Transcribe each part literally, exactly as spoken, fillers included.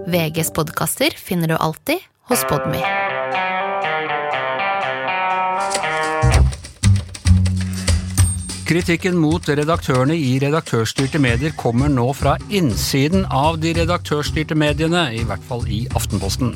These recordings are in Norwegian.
V G's podcaster finner du alltid hos Podme. Kritikken mot redaktørene i redaktørstyrte medier kommer nå fra innsiden av de redaktørstyrte mediene, i hvert fall i Aftenposten.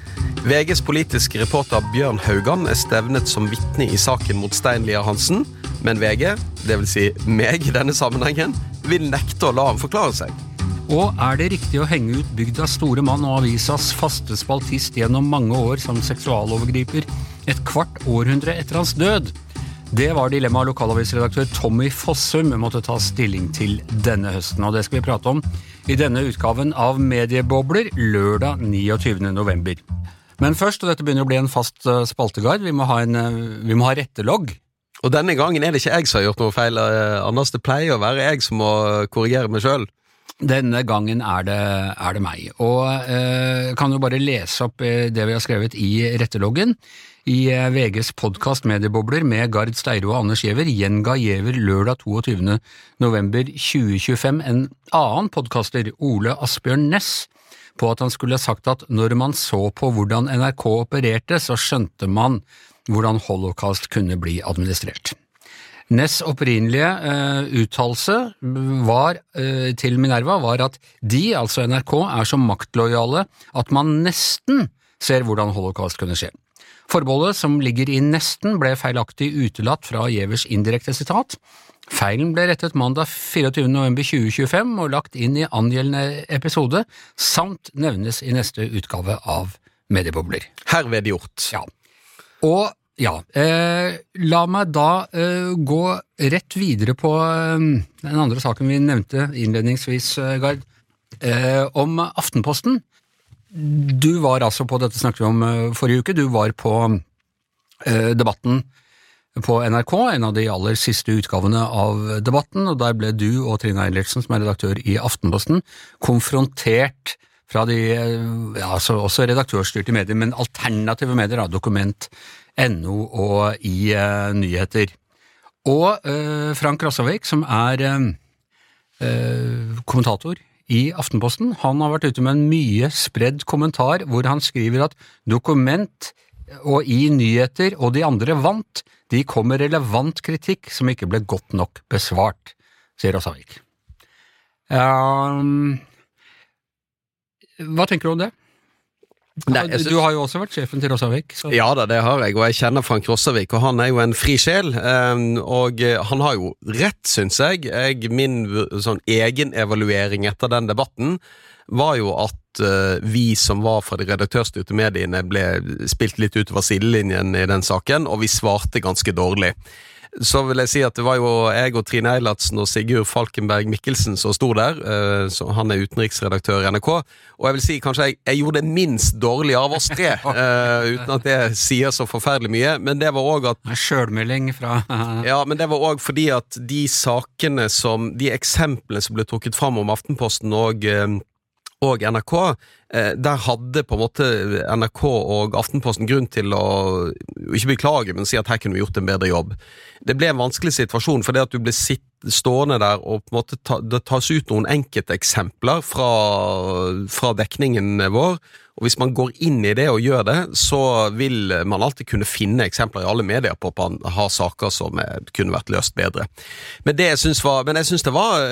V G's politiske reporter Bjørn Haugan er stevnet som vitne i saken mot Stein Lier Hansen, men V G, det vil si meg i denne sammenhengen, vil nekte å la ham forklare seg. Og er det riktig å henge ut bygdas store mann og avisas faste spaltist gjennom mange år som seksualovergriper et kvart århundre etter hans død? Det var dilemmaet lokalavisredaktør Tommy Fossum måtte ta stilling til denne høsten, og det skal vi prate om i denne utgaven av Mediebobler lørdag niogtyvende november. Men først, og dette begynner å bli en fast spalteguide, vi må ha, en, vi må ha rettelogg. Og denne gangen er det ikke jeg som har gjort noe feil, Anders, det pleier å være jeg som må korrigere meg selv. Denne gangen er det, er det meg, og eh, kan jo bare lese opp det vi har skrevet i retteloggen. I eh, V G's podcast Mediebobler med Gard Steiro og Anders Giæver gjenga Giæver lørdag toogtyvende november tjue tjuefem en annen podcaster, Ole Asbjørn Næss, på at han skulle ha sagt at når man så på hvordan N R K opererte, så skjønte man hvordan holocaust kunne bli administrert. Næss opprinnelige uh, uttalelse var, uh, til Minerva var at de, altså N R K, er så maktlojale at man nesten ser hvordan holocaust kunne skje. Forbeholdet som ligger i nesten ble feilaktig utelatt fra Giævers indirekte sitat. Feilen ble rettet mandag fireogtyvende november tjue tjuefem og lagt inn i angjeldende episode, samt nevnes i neste utgave av Mediebobler. Herved gjort. Ja. Og Ja, eh, la meg da eh, gå rett videre på eh, den andre saken vi nevnte innledningsvis, eh, Gard, eh, om Aftenposten. Du var altså på, dette snakket vi om eh, forrige uke, du var på eh, debatten på N R K, en av de aller siste utgavene av debatten, og der ble du og Trine Eilertsen, som er redaktør i Aftenposten, konfrontert fra de, ja, altså også redaktørstyrte medier, men alternative medier, da, Dokument, N O og i uh, nyheter. Og uh, Frank Rossavik, som er uh, kommentator i Aftenposten, han har vært ute med en mye spredd kommentar, hvor han skriver at Dokument og i nyheter og de andre vant, de kom med relevant kritikk som ikke ble godt nok besvart, sier Rossavik. Um, hva tenker du om det? Nei, synes... Du har jo også vært sjefen til Rossavik. Så... Ja da, det har jeg, og jeg kjenner Frank Rossavik, og han er jo en fri sjel, og han har jo rett, synes jeg. jeg min sånn egen evaluering etter den debatten var jo at vi som var fra de redaktørstyrte mediene ble spilt litt utover sidelinjen i den saken, og vi svarte ganske dårlig. Så vil jeg si at det var jo jeg og Trine Eilertsen og Sigurd Falkenberg Mikkelsen som stod der, så han er utenriksredaktør i N R K, og jeg vil si kanskje jeg, jeg gjorde det minst dårlig av oss tre, uh, uten at det sier så forferdelig mye, men det var også at... Selvmelding fra... ja, men det var også fordi at de sakene som, de eksemplene som ble trukket fram om Aftenposten og... Uh, og N R K, eh, der hadde på en måte N R K og Aftenposten grunn til å ikke beklage, men si at her kunne vi gjort en bedre jobb. Det ble en vanskelig situasjon, fordi at du ble sitt, stående der og på en måte ta, det tas ut noen enkelte eksempler fra, fra dekningen vår, og hvis man går inn i det og gjør det, så vil man alltid kunne finne eksempler i alle medier på at man har saker som kunne vært løst bedre. Men det jeg synes var, men jeg synes det var...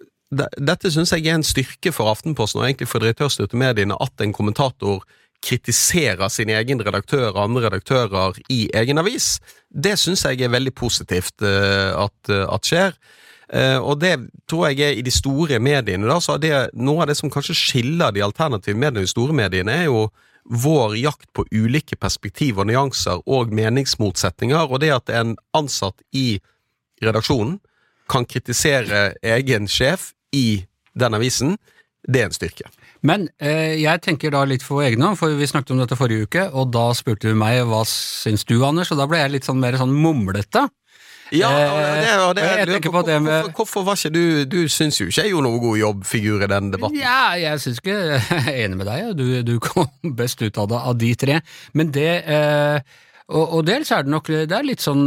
Dette synes jeg er en styrke for Aftenposten og egentlig for redaktørstyrte mediene at en kommentator kritiserer sin egen redaktør og andre redaktører i egen avis. Det synes jeg er veldig positivt at, at skjer. Og det tror jeg er i de store mediene da, så er det noe av det som kanskje skiller de alternative mediene i de store mediene er jo vår jakt på ulike perspektiv og nyanser og meningsmotsetninger, og det at en ansatt i redaksjonen kan kritisere egen sjef i den avisen, det er en styrke. Men eh, jeg tenker da litt for egne, for vi snakket om dette forrige uke, og da spurte du meg, hva syns du, Anders? Og da ble jeg litt sånn mer sånn mumlete. Ja, det, og det, jeg tenker på det med... Hvorfor, hvorfor var ikke du, du syns jo ikke jeg gjorde noe god jobbfigur i den debatten? Ja, jeg syns ikke, jeg er enig med deg, du, du kom best ut av det av de tre, men det... Eh, og, og dels er det nok, det er litt sånn,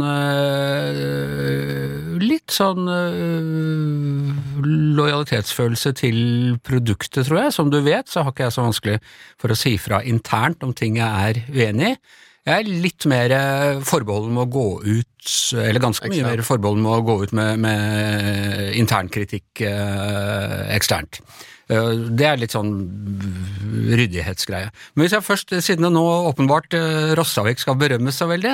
uh, litt sånn uh, lojalitetsfølelse til produktet, tror jeg. Som du vet, så har ikke jeg så vanskelig for å si fra internt om ting jeg er uenig i. Jeg er litt mer forbeholden med å gå ut, eller ganske mye mer forbeholden med å gå ut med, med internkritikk uh, eksternt. Det er litt sånn ryddighetsgreie. Men hvis jeg først, siden det nå åpenbart Rossavik skal berømmes så veldig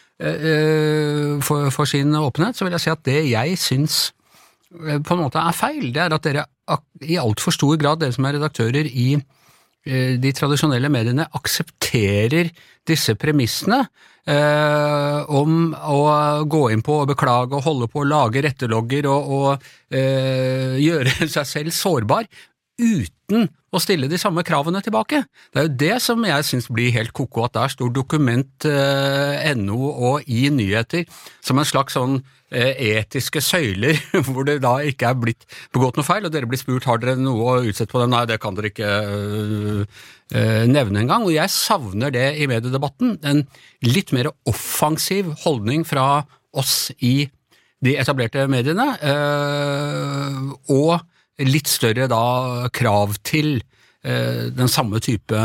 for, for sin åpenhet, så vil jeg si at det jeg syns på en måte er feil, det er at dere i alt for stor grad, dere som er redaktører i de tradisjonelle mediene, aksepterer disse premissene eh, om å gå inn på og beklage og holde på å lage rettelogger og, og eh, gjøre seg selv sårbar, uten å stille de samme kravene tilbake. Det er jo det som jeg synes blir helt koko, at der står dokument eh, N O og i nyheter som en slags sånn eh, etiske søyler, hvor det da ikke er blitt begått noe feil, og dere blir spurt, har dere noe å utsette på dem? Nei, det kan dere ikke øh, øh, nevne en gang, og jeg savner det i mediedebatten, en litt mer offensiv holdning fra oss i de etablerte mediene, øh, og litt større da krav til eh, den samme type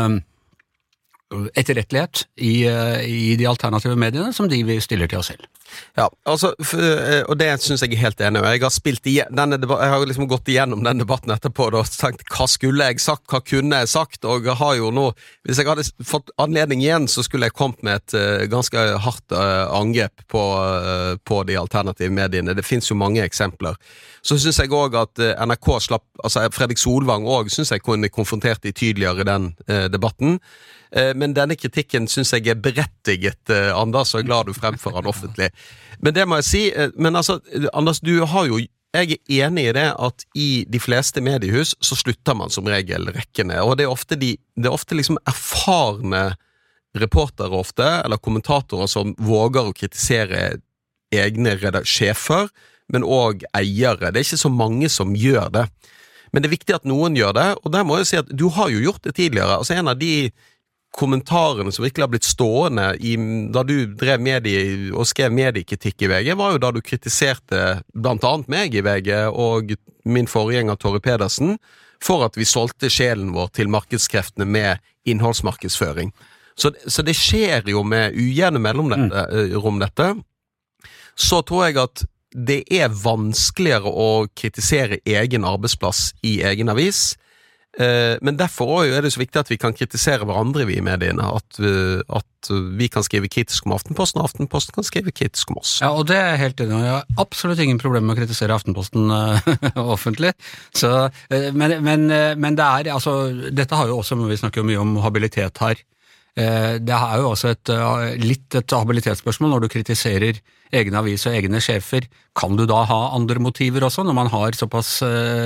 etterrettelighet i, i de alternative mediene som de vi stiller til oss selv. Ja, altså, og det synes jeg er helt enig. Jeg har spilt igjen, denne debatten, jeg har liksom gått igjennom den debatten etterpå og tenkt, hva skulle jeg sagt, hva kunne jeg sagt, og jeg har jo nå, hvis jeg hadde fått anledning igjen, så skulle jeg kommet med et uh, ganske hardt uh, angrep på, uh, på de alternative mediene. Det finnes jo mange eksempler. Så synes jeg også at uh, N R K slapp, altså Fredrik Solvang også, synes jeg kunne konfrontert de tydeligere i den uh, debatten. Men denne kritikken synes jeg er berettiget, Anders, så jeg er glad du fremfører den offentlig. Men det må jeg si, men altså, Anders, du har jo, jeg er enig i det at i de fleste mediehus så slutter man som regel rekkene, og det er ofte, de, det er ofte liksom erfarne reportere ofte, eller kommentatorer som våger å kritisere egne sjefer, men også eiere. Det er ikke så mange som gjør det. Men det er viktig at noen gjør det, og der må jeg si at du har jo gjort det tidligere. Altså en av de kommentarene som virkelig har blitt stående i, da du drev medie og skrev mediekritikk i V G, var jo da du kritiserte blant annet meg i V G og min forgjenger Torre Pedersen for at vi solgte sjelen vår til markedskreftene med innholdsmarkedsføring. Så, så det skjer jo med ujevne mellomrom dette. Så tror jeg at det er vanskeligere å kritisere egen arbeidsplass i egen avis, men derfor er det så viktig at vi kan kritisere hverandre vi i mediene, at, at vi kan skrive kritisk om Aftenposten, og Aftenposten kan skrive kritisk om oss. Ja, og det er helt enig, jeg har absolutt ingen problem med å kritisere Aftenposten uh, offentlig, så, uh, men, men, uh, men det er, altså, dette har jo også, vi snakker jo mye om habilitet her, uh, det er jo også et, uh, litt et habilitetsspørsmål når du kritiserer egne avis og egne sjefer. Kan du da ha andre motiver også, når man har såpass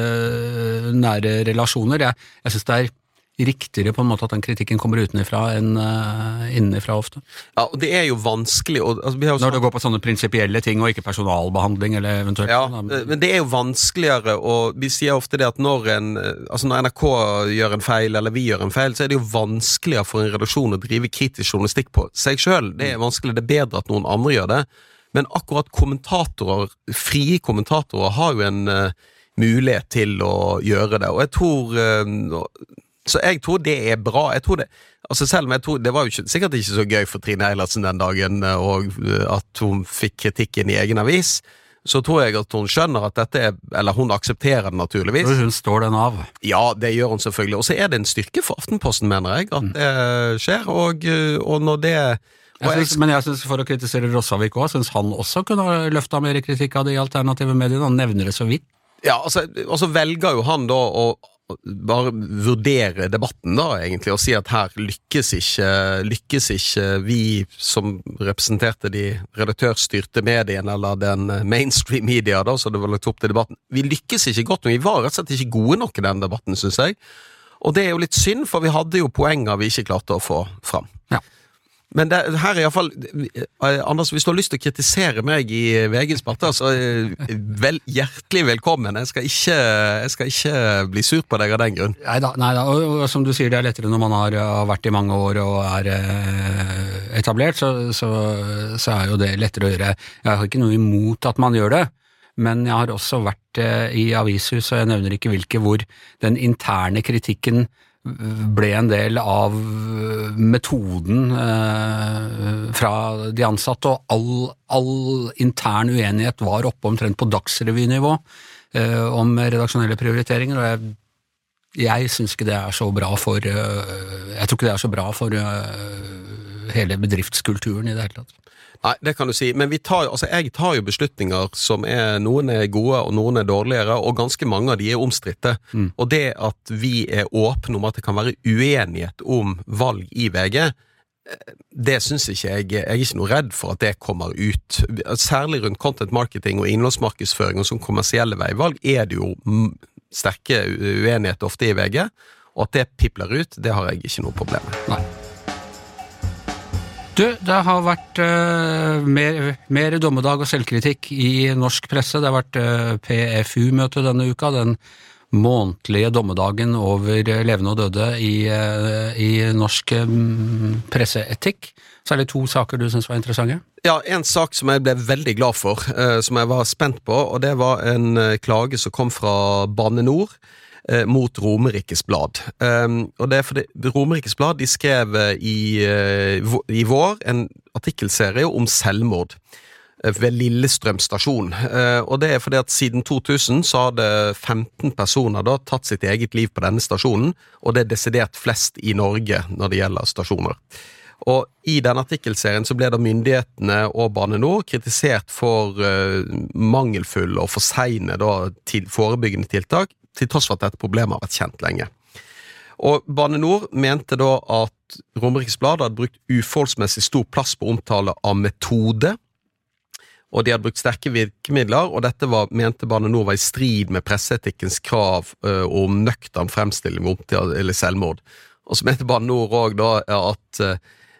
uh, nære relasjoner? Jeg, jeg synes det er riktigere på en måte at den kritikken kommer utenifra enn uh, innenifra ofte. Ja, og det er jo vanskelig. Og, altså, vi har jo når det går på sånne prinsipielle ting, og ikke personalbehandling, eller eventuelt. Ja, men det er jo vanskeligere, og vi sier ofte det at når, en, altså når N R K gjør en feil, eller vi gjør en feil, så er det jo vanskeligere for en redaksjon å drive kritisk journalistikk på seg selv. Det er vanskelig, det er bedre at noen andre gjør det. Men akkurat kommentatorer, frie kommentatorer, har jo en uh, mulighet til å gjøre det, og jeg tror, uh, så jeg tror det er bra. Jeg tror det, altså selv om jeg tror, det var jo ikke, sikkert ikke så gøy for Trine Eilertsen den dagen, uh, og uh, at hun fikk kritikken i egen avis, så tror jeg at hun skjønner at dette er, eller hun aksepterer det naturligvis. Og hun står den av. Ja, det gjør hun selvfølgelig, og så er det en styrke for Aftenposten, mener jeg, at det skjer, og, uh, og når det Jeg synes, men jeg synes for å kritisere Rossavik også, synes han også kunne ha løftet mer kritikk av de alternative mediene, han nevner det så vidt. Ja, altså, og så velger jo han da å bare vurdere debatten da, egentlig, og si at her lykkes ikke, lykkes ikke vi som representerte de redaktørstyrte mediene, eller den mainstream media da, så det var lagt opp til debatten. Vi lykkes ikke godt, men vi var rett og slett ikke gode nok i den debatten, synes jeg. Og det er jo litt synd, for vi hadde jo poenger vi ikke klarte å få fram. Ja. Men det, her er i hvert fall, Anders, hvis du har lyst til å kritisere meg i V G-spalter, så vel, hjertelig velkommen. Jeg skal, ikke, jeg skal ikke bli sur på deg av den grunn. Neida, neida. Og, og som du sier, det er lettere når man har, har vært i mange år og er eh, etablert, så, så, så er jo det lettere å gjøre. Jeg har ikke noe imot at man gjør det, men jeg har også vært eh, i avishus, og jeg nevner ikke hvilke, hvor den interne kritikken ble en del av metoden eh, fra de ansatte, og all, all intern uenighet var oppe omtrent på dagsrevynivå eh, om redaksjonelle prioriteringer, og jeg, jeg synes ikke det er så bra for eh, jeg tror ikke det er så bra for eh, hele bedriftskulturen i det hele tatt. Nei, det kan du si, men vi tar, altså jeg tar jo beslutninger som er, noen er gode og noen er dårligere, og ganske mange av de er omstridte. Mm. Og det at vi er åpne om at det kan være uenighet om valg i V G, det synes ikke jeg, jeg er ikke noe redd for at det kommer ut. Særlig rundt content marketing og innholdsmarkedsføring og som kommersielle veivalg er det jo sterke uenighet ofte i V G, og at det pipler ut, det har jeg ikke noe problem med. Nei. Du, det har vært uh, mer, mer dommedag og selvkritikk i norsk presse. Det har vært uh, P F U-møte denne uka, den månedlige dommedagen over levende og døde i, uh, i norsk um, presseetikk. Så er det to saker du synes var interessante? Ja, en sak som jeg ble veldig glad for, uh, som jeg var spent på, og det var en uh, klage som kom fra Bane Nor, mot Romerikes Blad. Um, og det er fordi Romerikes Blad de skrev i, uh, i vår en artikkelserie om selvmord uh, ved Lillestrøm stasjon. Uh, og det er fordi at siden to tusen så hadde femten personer da tatt sitt eget liv på denne stasjonen, og det er desidert flest i Norge når det gjelder stasjoner. Og i denne artikkelserien så ble da myndighetene og Bane Nor kritisert for uh, mangelfulle og for sene da, til forebyggende tiltak, til tross for at dette problemet har vært kjent lenge. Og Bane Nor mente da at Romerikes Blad hadde brukt uforholdsmessig stor plass på omtale av metode, og de hadde brukt sterke virkemidler, og dette var, mente Bane Nor var i strid med presseetikkens krav uh, om nøktern fremstilling om til selvmord. Og så mente Bane Nor også da at uh,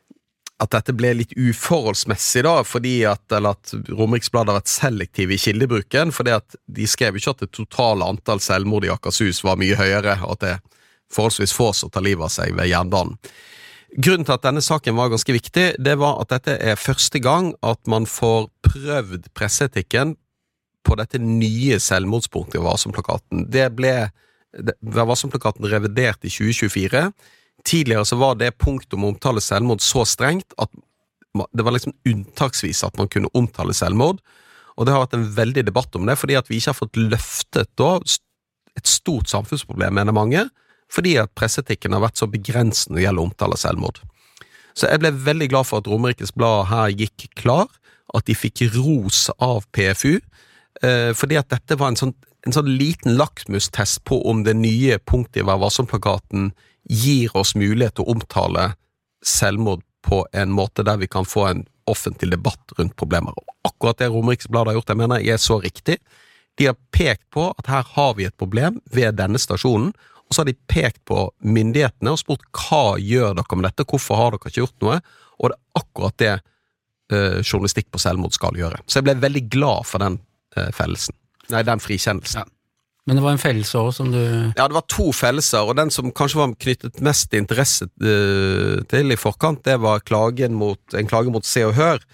at dette ble litt uforholdsmessig da, fordi at, eller at Romerikes Blad har vært selektiv i kildebruken, fordi at de skrev ikke at det totale antall selvmord i Akershus var mye høyere, og at det forholdsvis få som tar livet av seg ved jernbanen. Grunnen til at denne saken var ganske viktig, det var at dette er første gang at man får prøvd presseetikken på dette nye selvmordspunktet i Varsomplakaten. Det ble, Varsomplakaten revidert i tjue tjuefire. Tidligere så var det punkt om å omtale selvmord så strengt at det var liksom unntaksvis at man kunne omtale selvmord, og det har vært en veldig debatt om det, fordi at vi ikke har fått løftet da et stort samfunnsproblem, mener mange, fordi at presseetikken har vært så begrenset når det gjelder å omtale selvmord. Så jeg ble veldig glad for at Romerikes Blad her gikk klar, at de fikk ros av P F U, fordi at dette var en sånn, en sånn liten lakmustest på om det nye punktet i Vær Varsom-plakaten gir oss mulighet til å omtale selvmord på en måte der vi kan få en offentlig debatt rundt problemer. Og akkurat det Romerikes Blad har gjort, jeg mener, er så riktig. De har pekt på at her har vi et problem ved denne stasjonen, og så har de pekt på myndighetene og spurt hva gjør dere med dette, hvorfor har dere ikke gjort noe, og det er akkurat det uh, journalistikk på selvmord skal gjøre. Så jeg ble veldig glad for den uh, fellelsen. Nei, den frikjennelsen. Ja. Men det var en fellelse også, som du... Ja, det var to fellelser, og den som kanskje var knyttet mest interesse uh, til i forkant, det var klagen mot, en klage mot Se og Hør.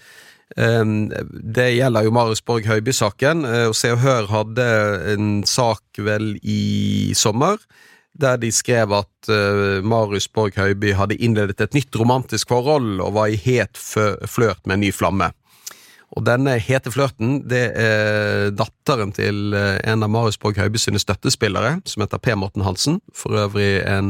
Um, det gjelder jo Marius Borg Høiby-saken, uh, og Se og Hør hadde en sak vel i sommer, der de skrev at uh, Marius Borg Høiby hadde innledet et nytt romantisk forhold, og var i het flørt med en ny flamme. Og denne hete flørten, det er datteren til en av Marius Borg Høiby sine støttespillere, som heter Per Morten Hansen, for øvrig en,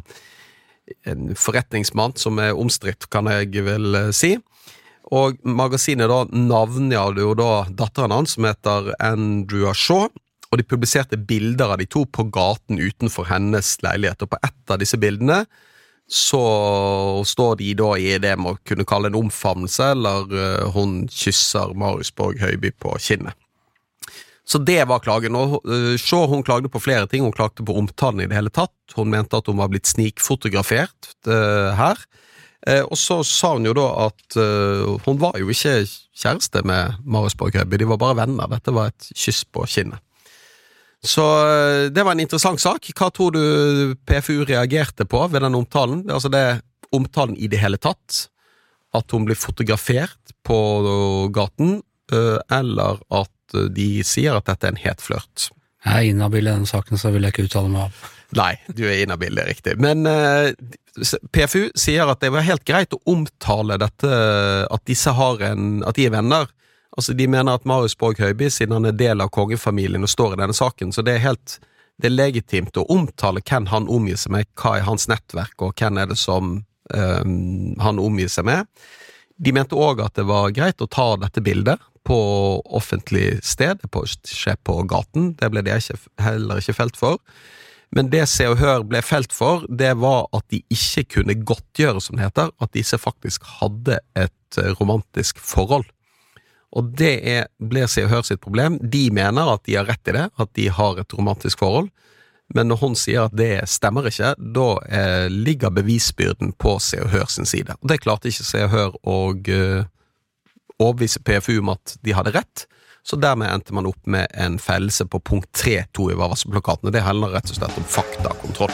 en forretningsmann som er omstridt, kan jeg vel si. Og magasinet da navngjorde jo da datteren hans, som heter Andrea Shaw, og de publiserte bilder av de to på gaten utenfor hennes leilighet, og på ett av disse bildene så står de da i det man kunne kalle en omfavnelse, eller uh, hun kysser Marius Borg Høiby på kinnet. Så det var klagen, og uh, så hun klagde på flere ting, hun klagde på omtalen i det hele tatt, hun mente at hun var blitt snikfotografert uh, her, Eh, og så sa hun jo da at uh, hun var jo ikke kjæreste med Marius Borg Høiby, de var bare venner, dette var et kyss på kinnet. Så uh, det var en interessant sak. Hva tror du P F U reagerte på ved den omtalen? Altså det omtalen i det hele tatt, at hun blir fotografert på gaten, uh, eller at de sier at dette er en het flørt. Jeg er inhabil i den saken, så vil jeg ikke uttale meg av. Nei, du er inhabil, det er riktig. Men uh, P F U sier at det var helt greit å omtale dette, at disse har en, at de er venner. Altså, de mener at Marius Borg Høiby, siden han er del av kongefamilien og står i denne saken, så det er helt, det er legitimt å omtale hvem han omgir seg med, hva er hans nettverk, og hvem er det som um, han omgir seg med. De mente også at det var greit å ta dette bildet på offentlig sted, på, skje på gaten. Det ble de ikke, heller ikke felt for. Men det Se og Hør ble felt for, det var at de ikke kunne godtgjøre, som det heter, at disse faktisk hadde et romantisk forhold. Og det er, ble Se og Hør sitt problem. De mener at de har rett i det, at de har et romantisk forhold. Men når hun sier at det stemmer ikke, da eh, ligger bevisbyrden på Se og Hør sin side. Og det klarte ikke Se og Hør å eh, overbevise P F U om at de hadde rett. Så dermed endte man opp med en fellelse på punkt tre to i Varvassplakaten. Det handler rett og slett om faktakontroll.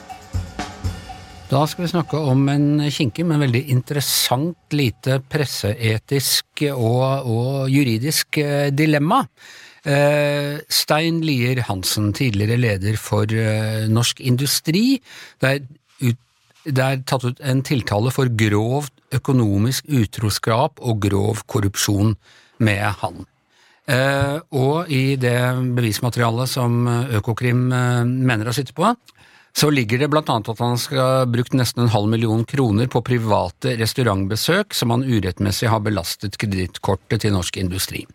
Da skal vi snakke om en kinkig, men veldig interessant, lite presseetisk og, og juridisk eh, dilemma. Eh, Stein Lier Hansen, tidligere leder for eh, Norsk Industri, det er, ut, det er tatt ut en tiltale for grovt økonomisk utroskap og grov korrupsjon med han. Uh, og i det bevismaterialet som Økokrim uh, mener å sitte på, så ligger det blant annet at han skal ha brukt nesten en halv million kroner på private restaurantbesøk som han urettmessig har belastet kredittkortet til Norsk Industri.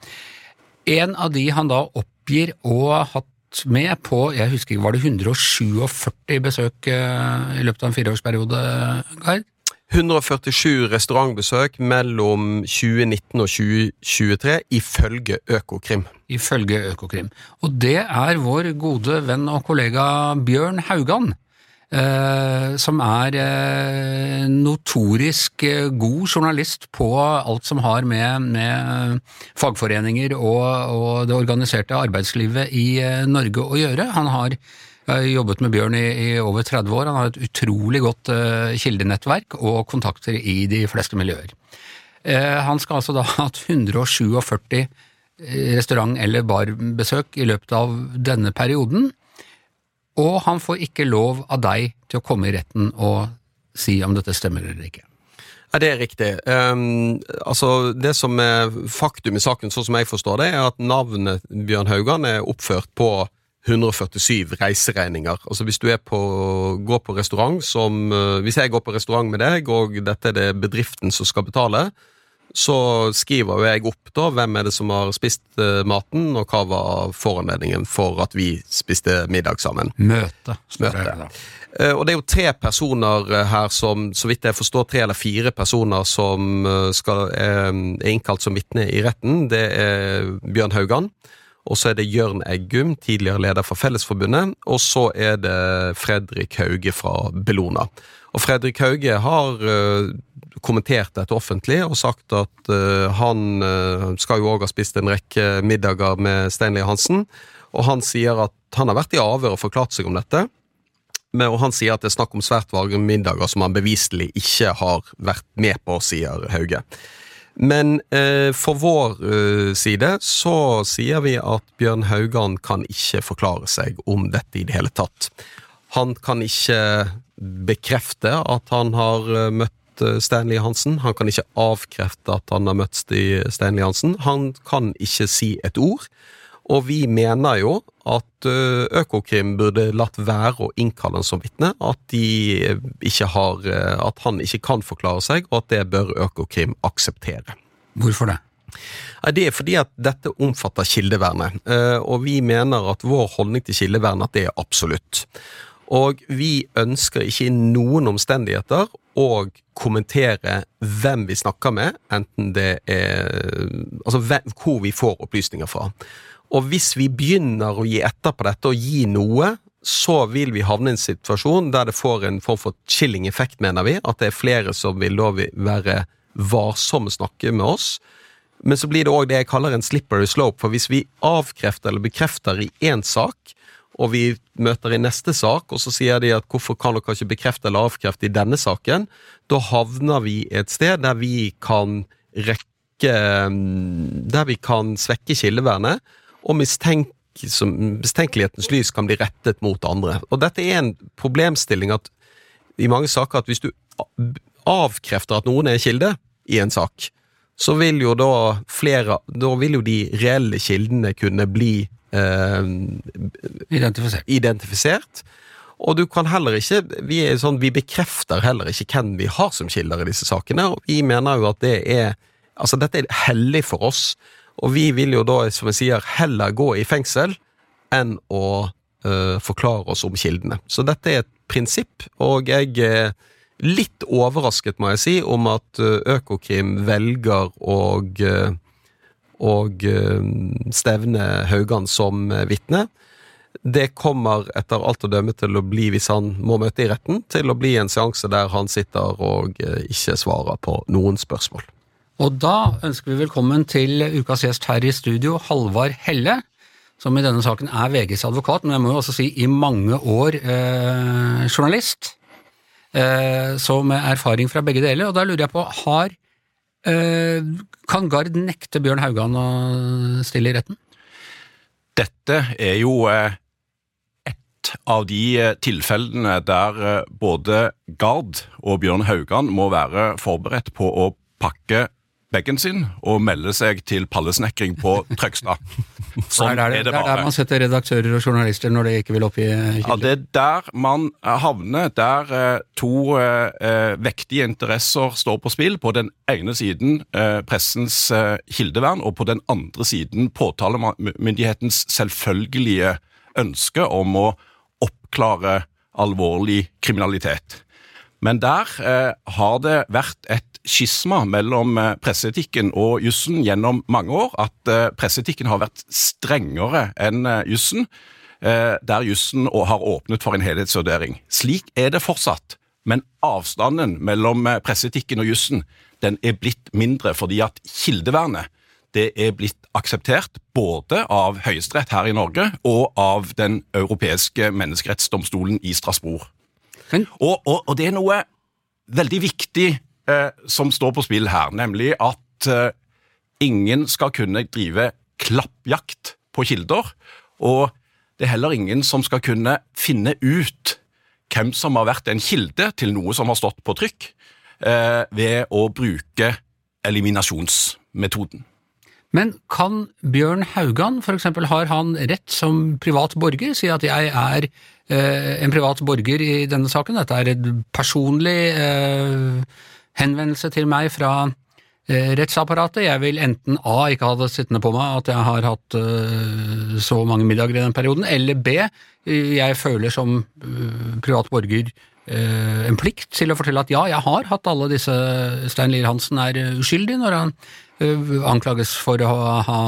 En av de han da oppgir å ha hatt med på, jeg husker ikke, var det hundre og syttisju besøk uh, i løpet av en fireårsperiode, Gard? hundre og førtisju restaurantbesøk mellom tjue nitten og tjue tjuetre ifølge Økokrim. Ifølge Økokrim. Og det er vår gode venn og kollega Bjørn Haugan, eh, som er eh, notorisk eh, god journalist på alt som har med, med fagforeninger og, og det organiserte arbeidslivet i eh, Norge å gjøre. Han har Jeg har jobbet med Bjørn i, i over tretti år. Han har et utrolig godt uh, kildenettverk og kontakter i de fleste miljøer. Uh, han skal altså da ha hatt hundre og syttisju restaurant- eller barbesøk i løpet av denne perioden, og han får ikke lov av deg til å komme i retten og si om dette stemmer eller ikke. Ja, det er riktig. Um, altså, det som er faktum i saken, sånn som jeg forstår det, er at navnet Bjørn Haugan er oppført på hundre og førtisju reiseregninger. Altså hvis du er på, går på restaurant som, hvis jeg går på restaurant med deg, og dette er det bedriften som skal betale, så skriver jeg opp da, hvem er det som har spist maten, og hva var foranledningen for at vi spiste middag sammen. Møte. Møte. Og det er jo tre personer her som, så vidt jeg forstår, tre eller fire personer som skal, er innkalt som vitne i retten. Det er Bjørn Haugan, og så er det Jørn Eggum, tidligere leder for Fellesforbundet, og så er det Fredrik Hauge fra Bellona. Og Fredrik Hauge har uh, kommentert dette offentlig og sagt at uh, han uh, skal jo også ha spist en rekke middager med Stein Lier Hansen, og han sier at han har vært i avhør og forklart seg om dette, men, og han sier at det er snakk om svært vage middager som han beviselig ikke har vært med på, sier Hauge. Men eh, for vår eh, side så sier vi at Bjørn Haugan kan ikke forklare seg om dette i det hele tatt. Han kan ikke bekrefte at han har møtt Stein Lier Hansen. Han kan ikke avkrefte at han har møtt Stein Lier Hansen. Han kan ikke si et ord. Og vi mener jo at Økokrim burde latt være å innkalle han som vitne, at, de ikke har, at han ikke kan forklare seg, og at det bør Økokrim akseptere. Hvorfor det? Det er fordi at dette omfatter kildevernet, og vi mener at vår holdning til kildevernet at det er absolutt. Og vi ønsker ikke i noen omstendigheter å kommentere hvem vi snakker med, enten det er, altså hvem, hvor vi får opplysninger fra. Og hvis vi begynner å gi etter på dette og gi noe så vil vi havne i en situasjon der det får en form for chilling-effekt, mener vi, at det er flere som vil da være varsomme snakke med oss. Men så blir det også det jeg kaller en slippery slope, for hvis vi avkrefter eller bekrefter i en sak, og vi møter i neste sak, og så sier de at hvorfor kan dere ikke bekrefte eller avkrefte i denne saken, da havner vi et sted der vi kan rekke, der vi kan svekke kildevernet, og mistenke som mistenkelighetens lys kan bli rettet mot andre. Og dette er en problemstilling at i mange saker at hvis du avkrefter at noen er kilde i en sak, så vil jo da flere, da vil jo de reelle kildene kunne bli eh, identifisert. identifisert. Og du kan heller ikke, vi er sånn, vi bekrefter heller ikke hvem vi har som kilder i disse sakene, og vi mener jo at det er, altså dette er hellig for oss, og vi vil jo da, som jeg sier, heller gå i fengsel enn å uh, forklare oss om kildene. Så dette er et prinsipp, og jeg er litt overrasket, må jeg si, om at uh, Økokrim velger å uh, og uh, stevne Haugan som uh, vitne. Det kommer etter alt å dømme til å bli, hvis han må møte i retten, til å bli en seanse der han sitter og uh, ikke svarer på noen spørsmål. Og da ønsker vi velkommen til ukas gjest her i studio, Halvard Helle, som i denne saken er V G's advokat, men jeg må jo også si i mange år eh, journalist, eh, så med erfaring fra begge deler, og da lurer jeg på, har, eh, kan Gard nekte Bjørn Haugan å stille i retten? Dette er jo eh, et av de tilfellene der eh, både Gard og Bjørn Haugan må være forberedt på å pakke baggen sin og melde seg til pallesnekring på Trøgstad. Sånn er det, det, det er der man setter redaktører og journalister når de ikke vil opp i kilder. Ja, det er der man havner, der eh, to eh, vektige interesser står på spill. På den ene siden eh, pressens eh, kildevern, og på den andre siden påtalemyndighetens selvfølgelige ønske om å oppklare alvorlig kriminalitet. Men der eh, har det vært et skisma mellom eh, presseetikken og jussen gjennom mange år, at eh, presseetikken har vært strengere enn eh, jussen, eh, der jussen har åpnet for en helhetsvurdering. Slik er det fortsatt, men avstanden mellom eh, presseetikken og jussen, den er blitt mindre, fordi at kildevernet, det er blitt akseptert både av Høyesterett her i Norge og av den europeiske menneskerettsdomstolen i Strasbourg. Men, og, og, og det er noe veldig viktig eh, som står på spill her, nemlig at eh, ingen skal kunne drive klappjakt på kilder, og det er heller ingen som skal kunne finne ut hvem som har vært en kilde til noe som har stått på trykk, eh, ved å bruke eliminasjonsmetoden. Men kan Bjørn Haugan, for eksempel, har han rett som privat borger, si at jeg er eh, en privat borger i denne saken? Dette er et personlig eh, henvendelse til meg fra eh, rettsapparatet. Jeg vil enten A, ikke ha det sittende på meg at jeg har hatt eh, så mange middager i den perioden, eller B, jeg føler som eh, privat borger eh, en plikt til å fortelle at ja, jeg har hatt alle disse. Stein Lier Hansen er uskyldig når han anklages for å ha, ha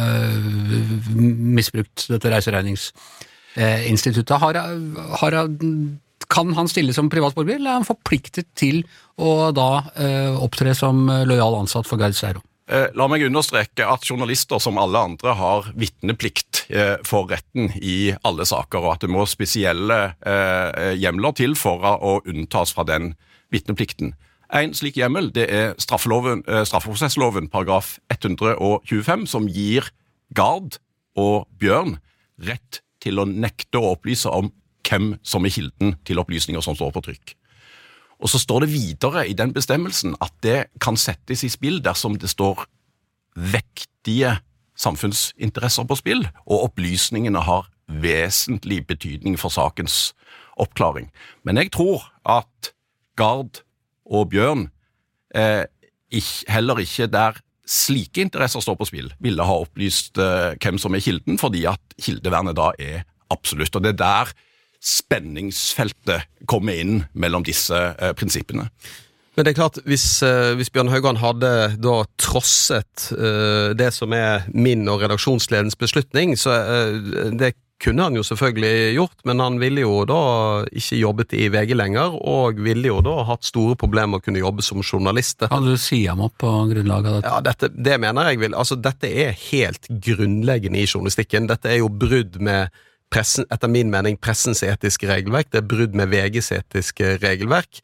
misbrukt dette reiseregningsinstituttet. Har, har, kan han stille som privatborger, eller er han forpliktet til å da opptre som lojal ansatt for Gard Steiro? La meg understreke at journalister som alle andre har vitneplikt for retten i alle saker, og at det må spesielle hjemler til for å unntas fra den vitneplikten. En slik hjemmel, det er straffeprosessloven paragraf ett hundre tjuefem, som gir Gard og Bjørn rett til å nekte å opplyse om hvem som er kilden til opplysninger som står på trykk. Og så står det videre i den bestemmelsen at det kan settes i spill dersom det står vektige samfunnsinteresser på spill, og opplysningene har vesentlig betydning for sakens oppklaring. Men jeg tror at Gard og Bjørn eh, ikke, heller ikke der slike interesser står på spill, ville ha opplyst eh, hvem som er kilden, fordi at kildevernet da er absolutt. Og det er der spenningsfeltet kommer inn mellom disse eh, prinsippene. Men det er klart, hvis, uh, hvis Bjørn Haugan hadde da trosset uh, det som er min og redaksjonsledens beslutning, så uh, det kunne han jo selvfølgelig gjort, men han ville jo da ikke jobbet i V G lenger, og ville jo da hatt store problemer med å kunne jobbe som journalist. Kan du si ham opp på grunnlag av dette? Ja, dette, det mener jeg vil. Altså, dette er helt grunnleggende i journalistikken. Dette er jo brudd med pressen, etter min mening, pressens etiske regelverk. Det er brudd med V G's etiske regelverk.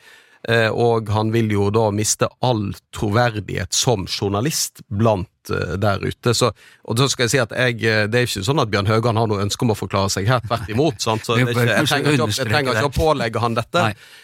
Og han vil jo da miste all troverdighet som journalist blant der ute. Så, og da skal jeg si at jeg, det er ikke sånn at Bjørn Haugan har noe ønske om å forklare seg her, tvert imot. Sant? Så det er ikke, jeg, trenger ikke, jeg trenger ikke å pålegge han dette.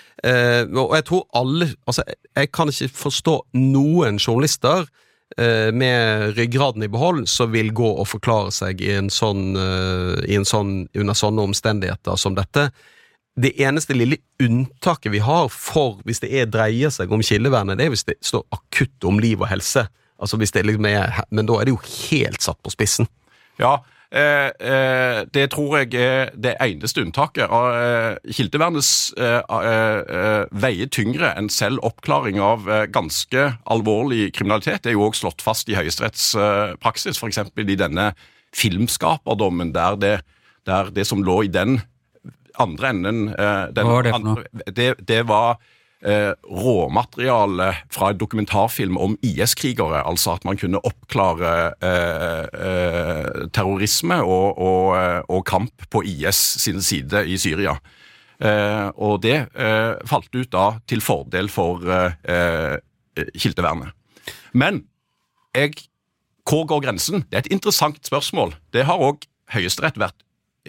Eh, og jeg tror alle, altså jeg kan ikke forstå noen journalister eh, med ryggraden i behold som vil gå og forklare seg i en sånn, eh, i en sånn, under sånne omstendigheter som dette. Det eneste lille unntaket vi har for hvis det er dreier seg om kildevernet, det er hvis det står akutt om liv og helse. Altså hvis det liksom er, men da er det jo helt satt på spissen. Ja, eh, eh, det tror jeg er det eneste unntaket. Eh, Kildevernets eh, eh, veier tyngre enn selv oppklaring av eh, ganske alvorlig kriminalitet. Det er jo også slått fast i Høyesteretts eh, praksis, for eksempel i denne filmskaperdommen, der det, der det som lå i den andre enden, eh, den, Hva var det for noe? Andre, det, det var eh, råmateriale fra en dokumentarfilm om I S-krigere, altså at man kunne oppklare eh, eh, terrorisme og, og, og kamp på I S sin side i Syria. Eh, og det eh, falt ut da til fordel for eh, kildevernet. Men jeg, hvor går grensen? Det er et interessant spørsmål. Det har også Høyesterett vært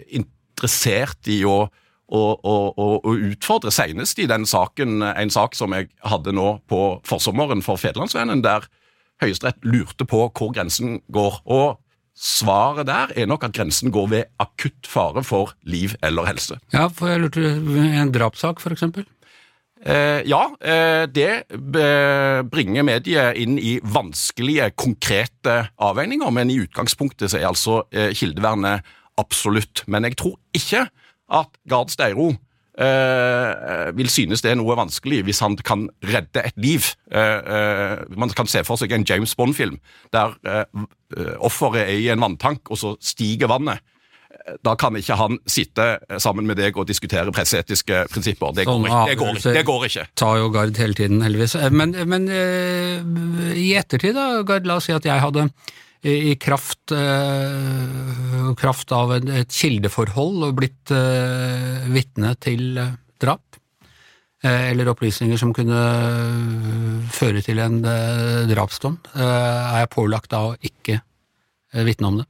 interessert i å, å, å, å utfordre senest i den saken, en sak som jeg hadde nå på forsommeren for Fedrelandsvennen, der Høyesterett lurte på hvor grensen går. Og svaret der er nok at grensen går ved akutt fare for liv eller helse. Ja, for jeg lurte en drapssak for eksempel. Eh, ja, eh, det bringer mediet inn i vanskelige, konkrete avveininger, men i utgangspunktet så er altså eh, kildevernet absolutt. Men jeg tror ikke at Gard Steiro eh, vil synes det er noe vanskelig hvis han kan redde et liv. Eh, eh, man kan se for seg en James Bond-film der eh, offeret er i en vanntank, og så stiger vannet. Da kan ikke han sitte sammen med deg og diskutere presseetiske prinsipper. Det går, ikke. Det går, ikke. Det går ikke. Tar jo Gard hele tiden, heldigvis. Men, men eh, i ettertid da, Gard, la oss si at jeg hadde i kraft, eh, kraft av et, et kildeforhold og blitt eh, vitne til eh, drap, eh, eller opplysninger som kunne føre til en eh, drapsdom. Eh, er jeg pålagt da å ikke eh, vitne om det?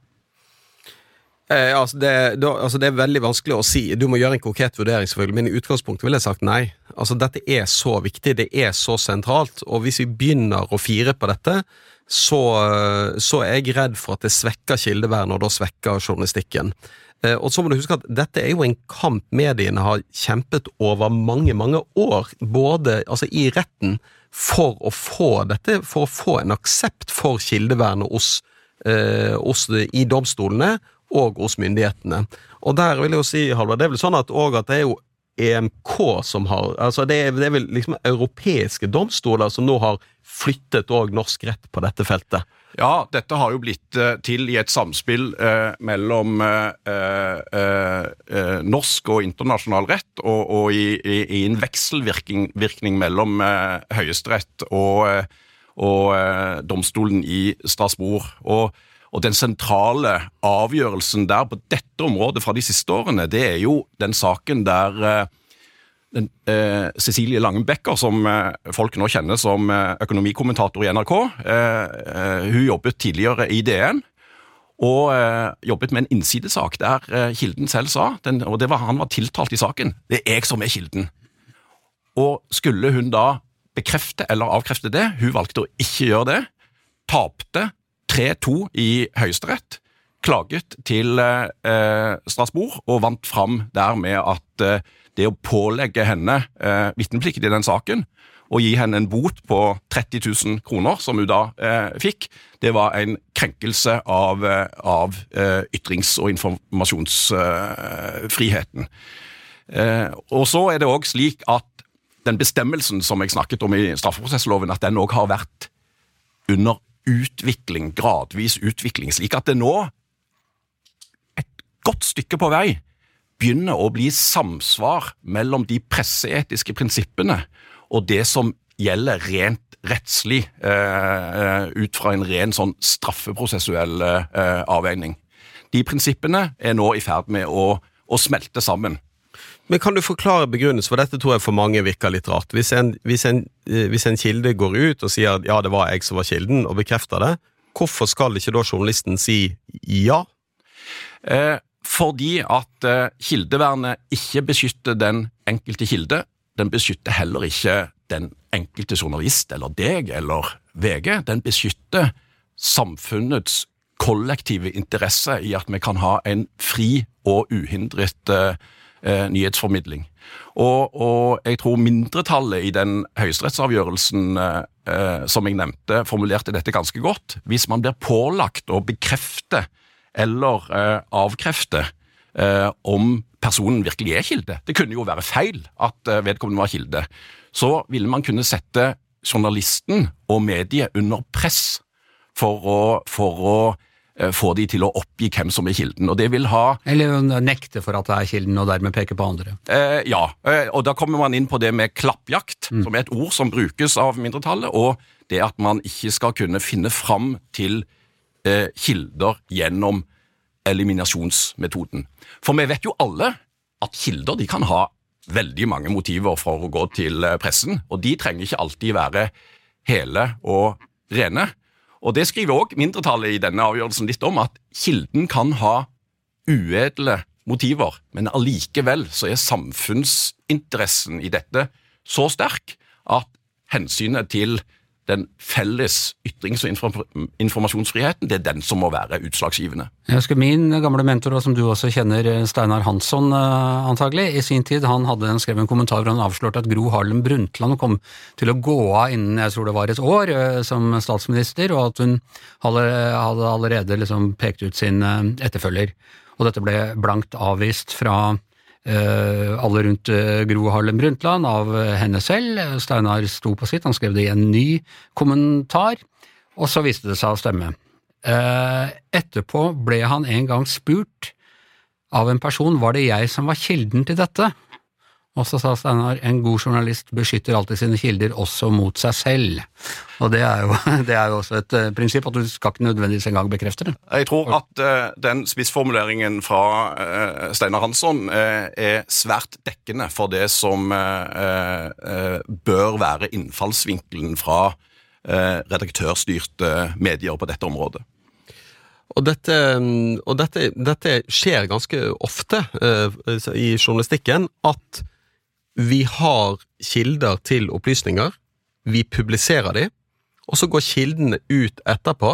Eh, altså, det, da, altså det er veldig vanskelig å si. Du må gjøre en konkret vurdering selvfølgelig, men i utgangspunktet vil jeg sagt nei. Altså dette er så viktig, det er så sentralt, og hvis vi begynner å fire på dette, så, så er jeg redd for at det svekker kildevernet, og da svekker journalistikken. Eh, og så må du huske at dette er jo en kamp mediene har kjempet over mange, mange år, både altså, i retten, for å få dette, for å få en aksept for kildevernet hos, eh, hos i domstolene, og hos myndighetene. Og der vil jeg jo si, Halvard, det er vel sånn at, også at det er jo E M K som har, altså det er, det er vel liksom europeiske domstoler som nå har flyttet også norsk rett på dette feltet. Ja, dette har jo blitt uh, til i et samspill uh, mellom uh, uh, uh, norsk og internasjonal rett, og, og i, i, i en vekselvirkning virkning mellom uh, Høyesterett og, uh, og uh, domstolen i Strasbourg. Og Og den sentrale avgjørelsen der på dette området fra de siste årene, det er jo den saken der eh, den, eh, Cecilie Langenbecker, som eh, folk nå kjenner som eh, økonomikommentator i N R K, eh, eh, hun jobbet tidligere i D N, og eh, jobbet med en innsidesak der eh, kilden selv sa, den, og det var, han var tiltalt i saken, det er jeg som er kilden. Og skulle hun da bekrefte eller avkrefte det, hun valgte å ikke gjøre det, tapte tre to i Høyesterett, klaget til eh, Strasbourg og vant fram der med at eh, det å pålegge henne eh, vitneplikt i den saken og gi henne en bot på tretti tusen kroner, som hun da eh, fikk, det var en krenkelse av, eh, av eh, ytrings- og informasjonsfriheten. Eh, og så er det også slik at den bestemmelsen som jeg snakket om i straffeprosessloven, at den også har vært under utvikling, gradvis utvikling, slik at det nå et godt stykke på vei begynner å bli samsvar mellom de presseetiske prinsippene og det som gjelder rent rettslig eh, ut fra en ren sånn straffeprosessuell eh, avveining. De prinsippene er nå i ferd med å, å smelte sammen. Men kan du forklare begrunnelsen, for dette tror jeg for mange virker litt rart. Hvis en, hvis en, hvis en kilde går ut og sier ja, det var jeg som var kilden, og bekrefter det, hvorfor skal ikke da journalisten si ja? Eh, fordi at eh, kildevernet ikke beskytter den enkelte kilde, den beskytter heller ikke den enkelte journalist, eller deg, eller V G. Den beskytter samfunnets kollektive interesse i at vi kan ha en fri og uhindret eh, nyhetsformidling. Og, og jeg tror mindretallet i den høyesterettsavgjørelsen eh, som jeg nevnte, formulerte dette ganske godt. Hvis man blir pålagt å bekrefte eller eh, avkrefte eh, om personen virkelig er kilde, det kunne jo være feil at eh, vedkommende var kilde, så ville man kunne sette journalisten og mediet under press for å, for å få de til å oppgi hvem som er kilden, og det vil ha... Eller nekte for at det er kilden, og dermed peke på andre. Eh, ja, og da kommer man inn på det med klappjakt, mm. som er et ord som brukes av mindretallet, og det at man ikke skal kunne finne fram til eh, kilder gjennom eliminasjonsmetoden. For vi vet jo alle at kilder, de kan ha veldig mange motiver for å gå til pressen, og de trenger ikke alltid være hele og rene. Og det skriver også mindretallet i denne avgjørelsen litt om, at kilden kan ha uedle motiver, men allikevel så er samfunnsinteressen i dette så sterk at hensynet til den felles ytrings- og informasjonsfriheten, det er den som må være utslagsgivende. Jeg husker min gamle mentor, som du også kjenner, Steinar Hansson antagelig, i sin tid, han hadde en skrevet en kommentar hvor han avslørte at Gro Harlem Brundtland kom til å gå av innen, jeg tror det var et år, som statsminister, og at hun hadde, hadde allerede liksom pekt ut sin etterfølger. Og dette ble blankt avvist fra Uh, alle rundt uh, Gro Harlem Brundtland av uh, henne selv. Steinar sto på sitt, han skrev det i en ny kommentar, og så viste det seg å stemme. Uh, etterpå ble han en gang spurt av en person, var det jeg som var kilden til dette? Og så sa Steinar, en god journalist beskytter alltid sine kilder også mot seg selv. Og det er jo, det er jo også et uh, prinsipp at du skal ikke nødvendigvis engang bekrefte det. Jeg tror at uh, den spissformuleringen fra uh, Steinar Hansson uh, er svært dekkende for det som uh, uh, bør være innfallsvinkelen fra uh, redaktørstyrte medier på dette området. Og dette, og dette, dette skjer ganske ofte uh, i journalistikken, at vi har kilder til opplysninger, vi publiserer de, og så går kildene ut etterpå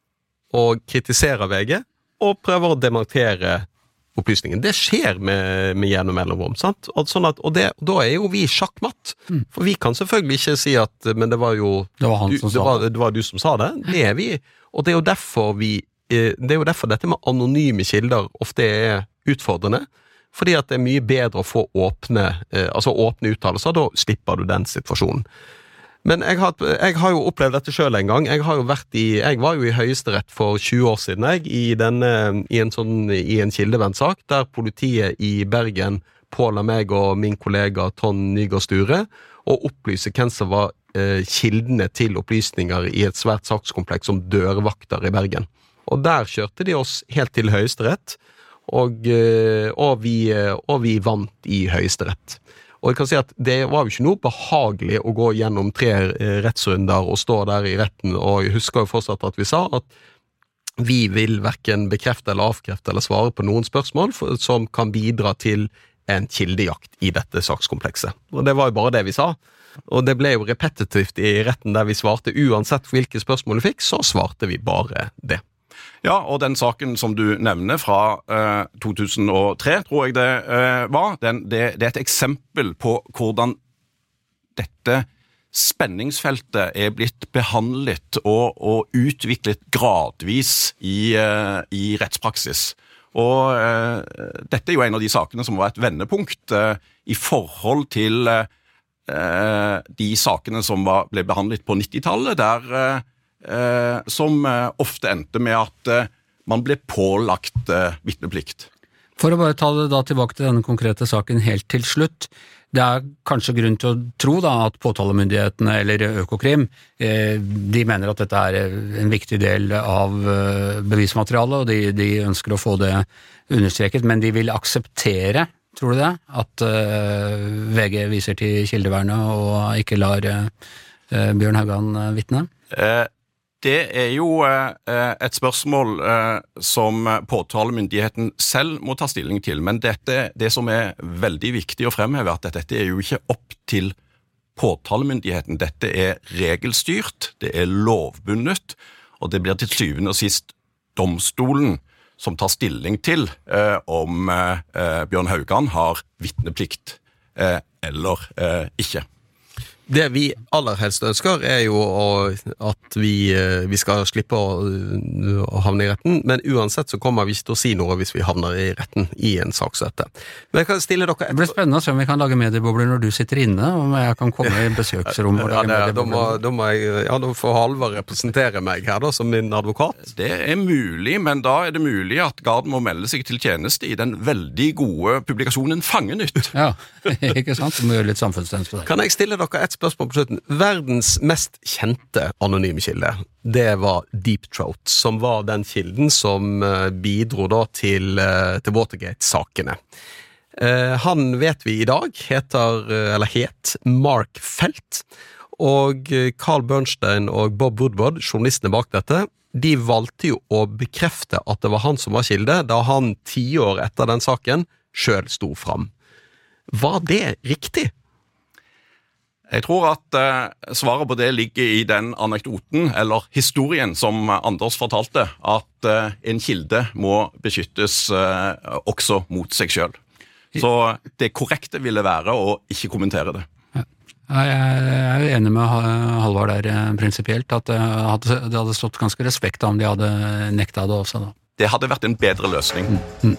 og kritiserer V G og prøver å demontere opplysningen. Det skjer med, med gjennom mellomrom, sant? Og, sånn at, og, det, og da er jo vi sjakkmatt, mm. for vi kan selvfølgelig ikke si at men det var jo det var, han du, som det sa var, det. det var du som sa det. Det er vi, og det er jo derfor vi det er jo derfor dette med anonyme kilder ofte er utfordrende, fordi at det er mye bedre å få åpne, eh, altså åpne uttalelser, da slipper du den situasjonen. Men jeg har, jeg har jo opplevd dette selv en gang. Jeg har jo vært i, jeg var jo i Høyesterett for tjue år siden, jeg, i, denne, i en sånn, i en kildevernsak, der politiet i Bergen påla meg og min kollega Trond Nygaard Sture å opplyse hvem som var eh, kildene til opplysninger i et svært sakskompleks som dørvakter i Bergen. Og der kjørte de oss helt til Høyesterett, og, og, vi, og vi vant i Høyesterett. Og jeg kan si at det var jo ikke noe behagelig å gå gjennom tre rettsrunder og stå der i retten, og jeg husker jo fortsatt at vi sa at vi vil hverken bekrefte eller avkrefte eller svare på noen spørsmål for, som kan bidra til en kildejakt i dette sakskomplekset. Og det var jo bare det vi sa. Og det ble jo repetitivt i retten der vi svarte uansett hvilke spørsmål vi fikk, så svarte vi bare det. Ja, og den saken som du nevner fra eh, to tusen og tre, tror jeg det eh, var, den, det, det er et eksempel på hvordan dette spenningsfeltet er blitt behandlet og, og utviklet gradvis i, eh, i rettspraksis. Og eh, dette er jo en av de sakene som var et vendepunkt eh, i forhold til eh, de sakene som var, ble behandlet på nittitallet, der eh, Eh, som eh, ofte endte med at eh, man ble pålagt eh, vitneplikt. For å bare ta det da tilbake til denne konkrete saken helt til slutt, det er kanskje grunn til å tro da at påtalemyndighetene eller Økokrim, eh, de mener at dette er en viktig del av eh, bevismaterialet, og de, de ønsker å få det understreket, men de vil akseptere, tror du det, at eh, V G viser til kildevernet og ikke lar eh, Bjørn Haugan vitne? Eh. Det er jo eh, et spørsmål eh, som påtalemyndigheten selv må ta stilling til, men dette, det som er veldig viktig å fremheve, er at dette er jo ikke opp til påtalemyndigheten. Dette er regelstyrt, det er lovbundet, og det blir til syvende og sist domstolen som tar stilling til eh, om eh, Bjørn Haugan har vitneplikt eh, eller eh, ikke. Det vi aller helst ønsker er jo å, at vi, vi skal slippe å, å havne i retten, men uansett så kommer vi ikke til å si noe hvis vi havner i retten i en sak som dette. Men jeg kan stille dere et... Det blir spennende å se om vi kan lage mediebobler når du sitter inne, om jeg kan komme i besøksrom og lage ja, det, da, må, mediebobler. da må jeg, ja, da får Halvard representere meg her da, som min advokat. Det er mulig, men da er det mulig at Garden må melde seg til tjeneste i den veldig gode publikasjonen Fangenytt. Ja, ikke sant? Du må gjøre litt samfunnstjeneste på det. Kan jeg stille dere et spørsmål på slutten? Verdens mest kjente anonyme kilde, det var Deep Throat, som var den kilden som bidro da til, til Watergate-sakene. Han vet vi i dag heter, eller het, Mark Felt, og Carl Bernstein og Bob Woodward, journalistene bak dette, de valgte jo å bekrefte at det var han som var kilde, da han ti år etter den saken selv sto fram. Var det riktig? Jeg tror at eh, svaret på det ligger i den anekdoten, eller historien som Anders fortalte, at eh, en kilde må beskyttes eh, også mot seg selv. Så det korrekte ville være å ikke kommentere det. Ja, jeg er enig med Halvard der prinsipielt, at det hadde stått ganske respekt om de hadde nekta det også da. Det hadde vært en bedre løsning. Mm.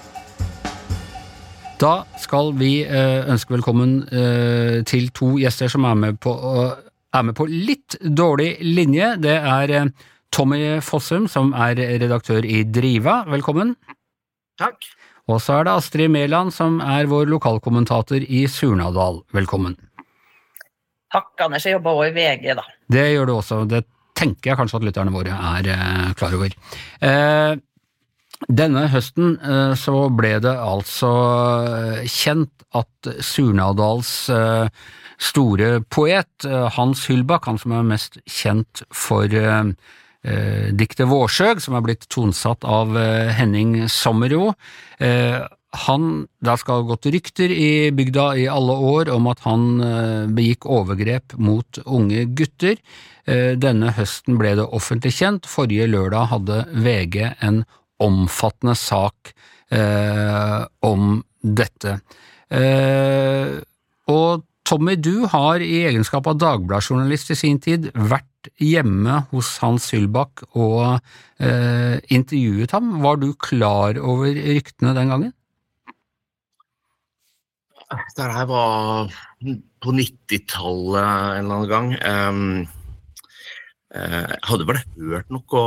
Da skal vi ønske velkommen til to gjester som er med på, er med på litt dårlig linje. Det er Tommy Fossum, som er redaktør i Driva. Velkommen. Takk. Og så er det Astrid Mæland, som er vår lokalkommentator i Surnadal. Velkommen. Takk, Anders. Jeg jobber også i V G, da. Det gjør du også. Det tenker jeg kanskje at lytterne våre er klar over. Eh, Denne høsten så ble det altså kjent at Surnadals store poet, Hans Hylbakk, han som er mest kjent for diktet Vårsøg, som er blitt tonsatt av Henning Sommerå, han, der skal ha gått rykter i bygda i alle år om at han begikk overgrep mot unge gutter. Denne høsten ble det offentlig kjent. Forrige lørdag hadde V G en omfattende sak eh, om dette. Eh, og Tommy, du har i egenskap av Dagbladjournalist i sin tid vært hjemme hos Hans Hylbakk og eh, intervjuet ham. Var du klar over ryktene den gangen? Det her var på nittitallet en eller annen gang. Um, jeg hadde vel hørt noe,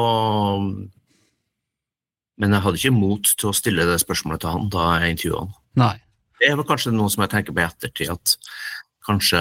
men jeg hadde ikke mot til å stille det spørsmålet til han da jeg intervjuet han. Nei. Det er vel kanskje noe som jeg tenker på i ettertid, at kanskje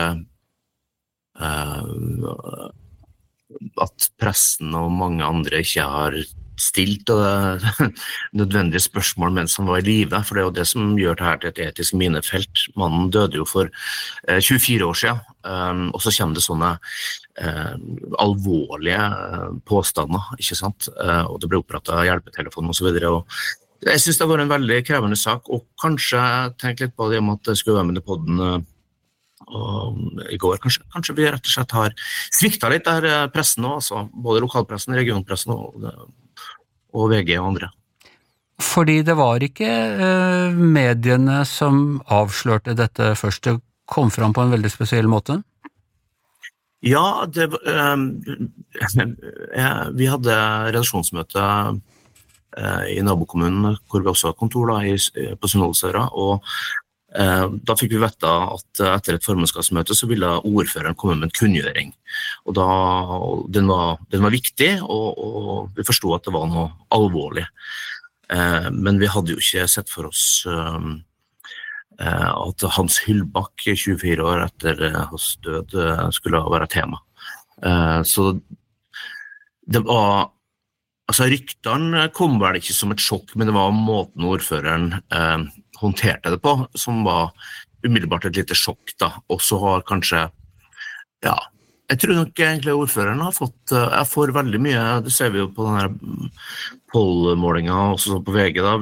uh, at pressen og mange andre ikke har stilt uh, nødvendige spørsmål mens han var i live, for det er jo det som gjør det her til et etisk minefelt. Mannen døde jo for uh, tjuefire år siden, um, og så kommer det sånne Uh, alvorlige uh, påstander, ikke sant? Uh, og det ble opprettet hjelpetelefon og så videre, og jeg synes det var en veldig krevende sak, og kanskje tenk litt på det om at jeg skulle være med i podden uh, og, i går, kanskje, kanskje vi rett og slett har sviktet litt der uh, pressen også, altså, både lokalpressen, regionpressen og, og V G og andre. Fordi det var ikke uh, mediene som avslørte dette først, det kom fram på en veldig spesiell måte? Ja, det, um, ja, vi hadde redaksjonsmøte uh, i nabokommunen, hvor vi også har kontor da, i, på Sunnholdsøra, og uh, da fikk vi vite at etter et formannskapsmøte så ville ordføreren komme med en kunngjøring. Og da, og den, var, den var viktig, og, og vi forstod at det var noe alvorlig. Eh, men vi hadde jo ikke sett for oss eh, at Hans Hyllbakk tjuefire år etter hans død skulle være tema. Eh, så det var, altså ryktene kom vel ikke som et sjokk, men det var måten ordføreren eh, håndterte det på, som var umiddelbart et lite sjokk da, og så har kanskje, ja, jeg tror nok egentlig ordføreren har fått, jeg får veldig mye, det ser vi jo på denne pollmålingen, også på V G da,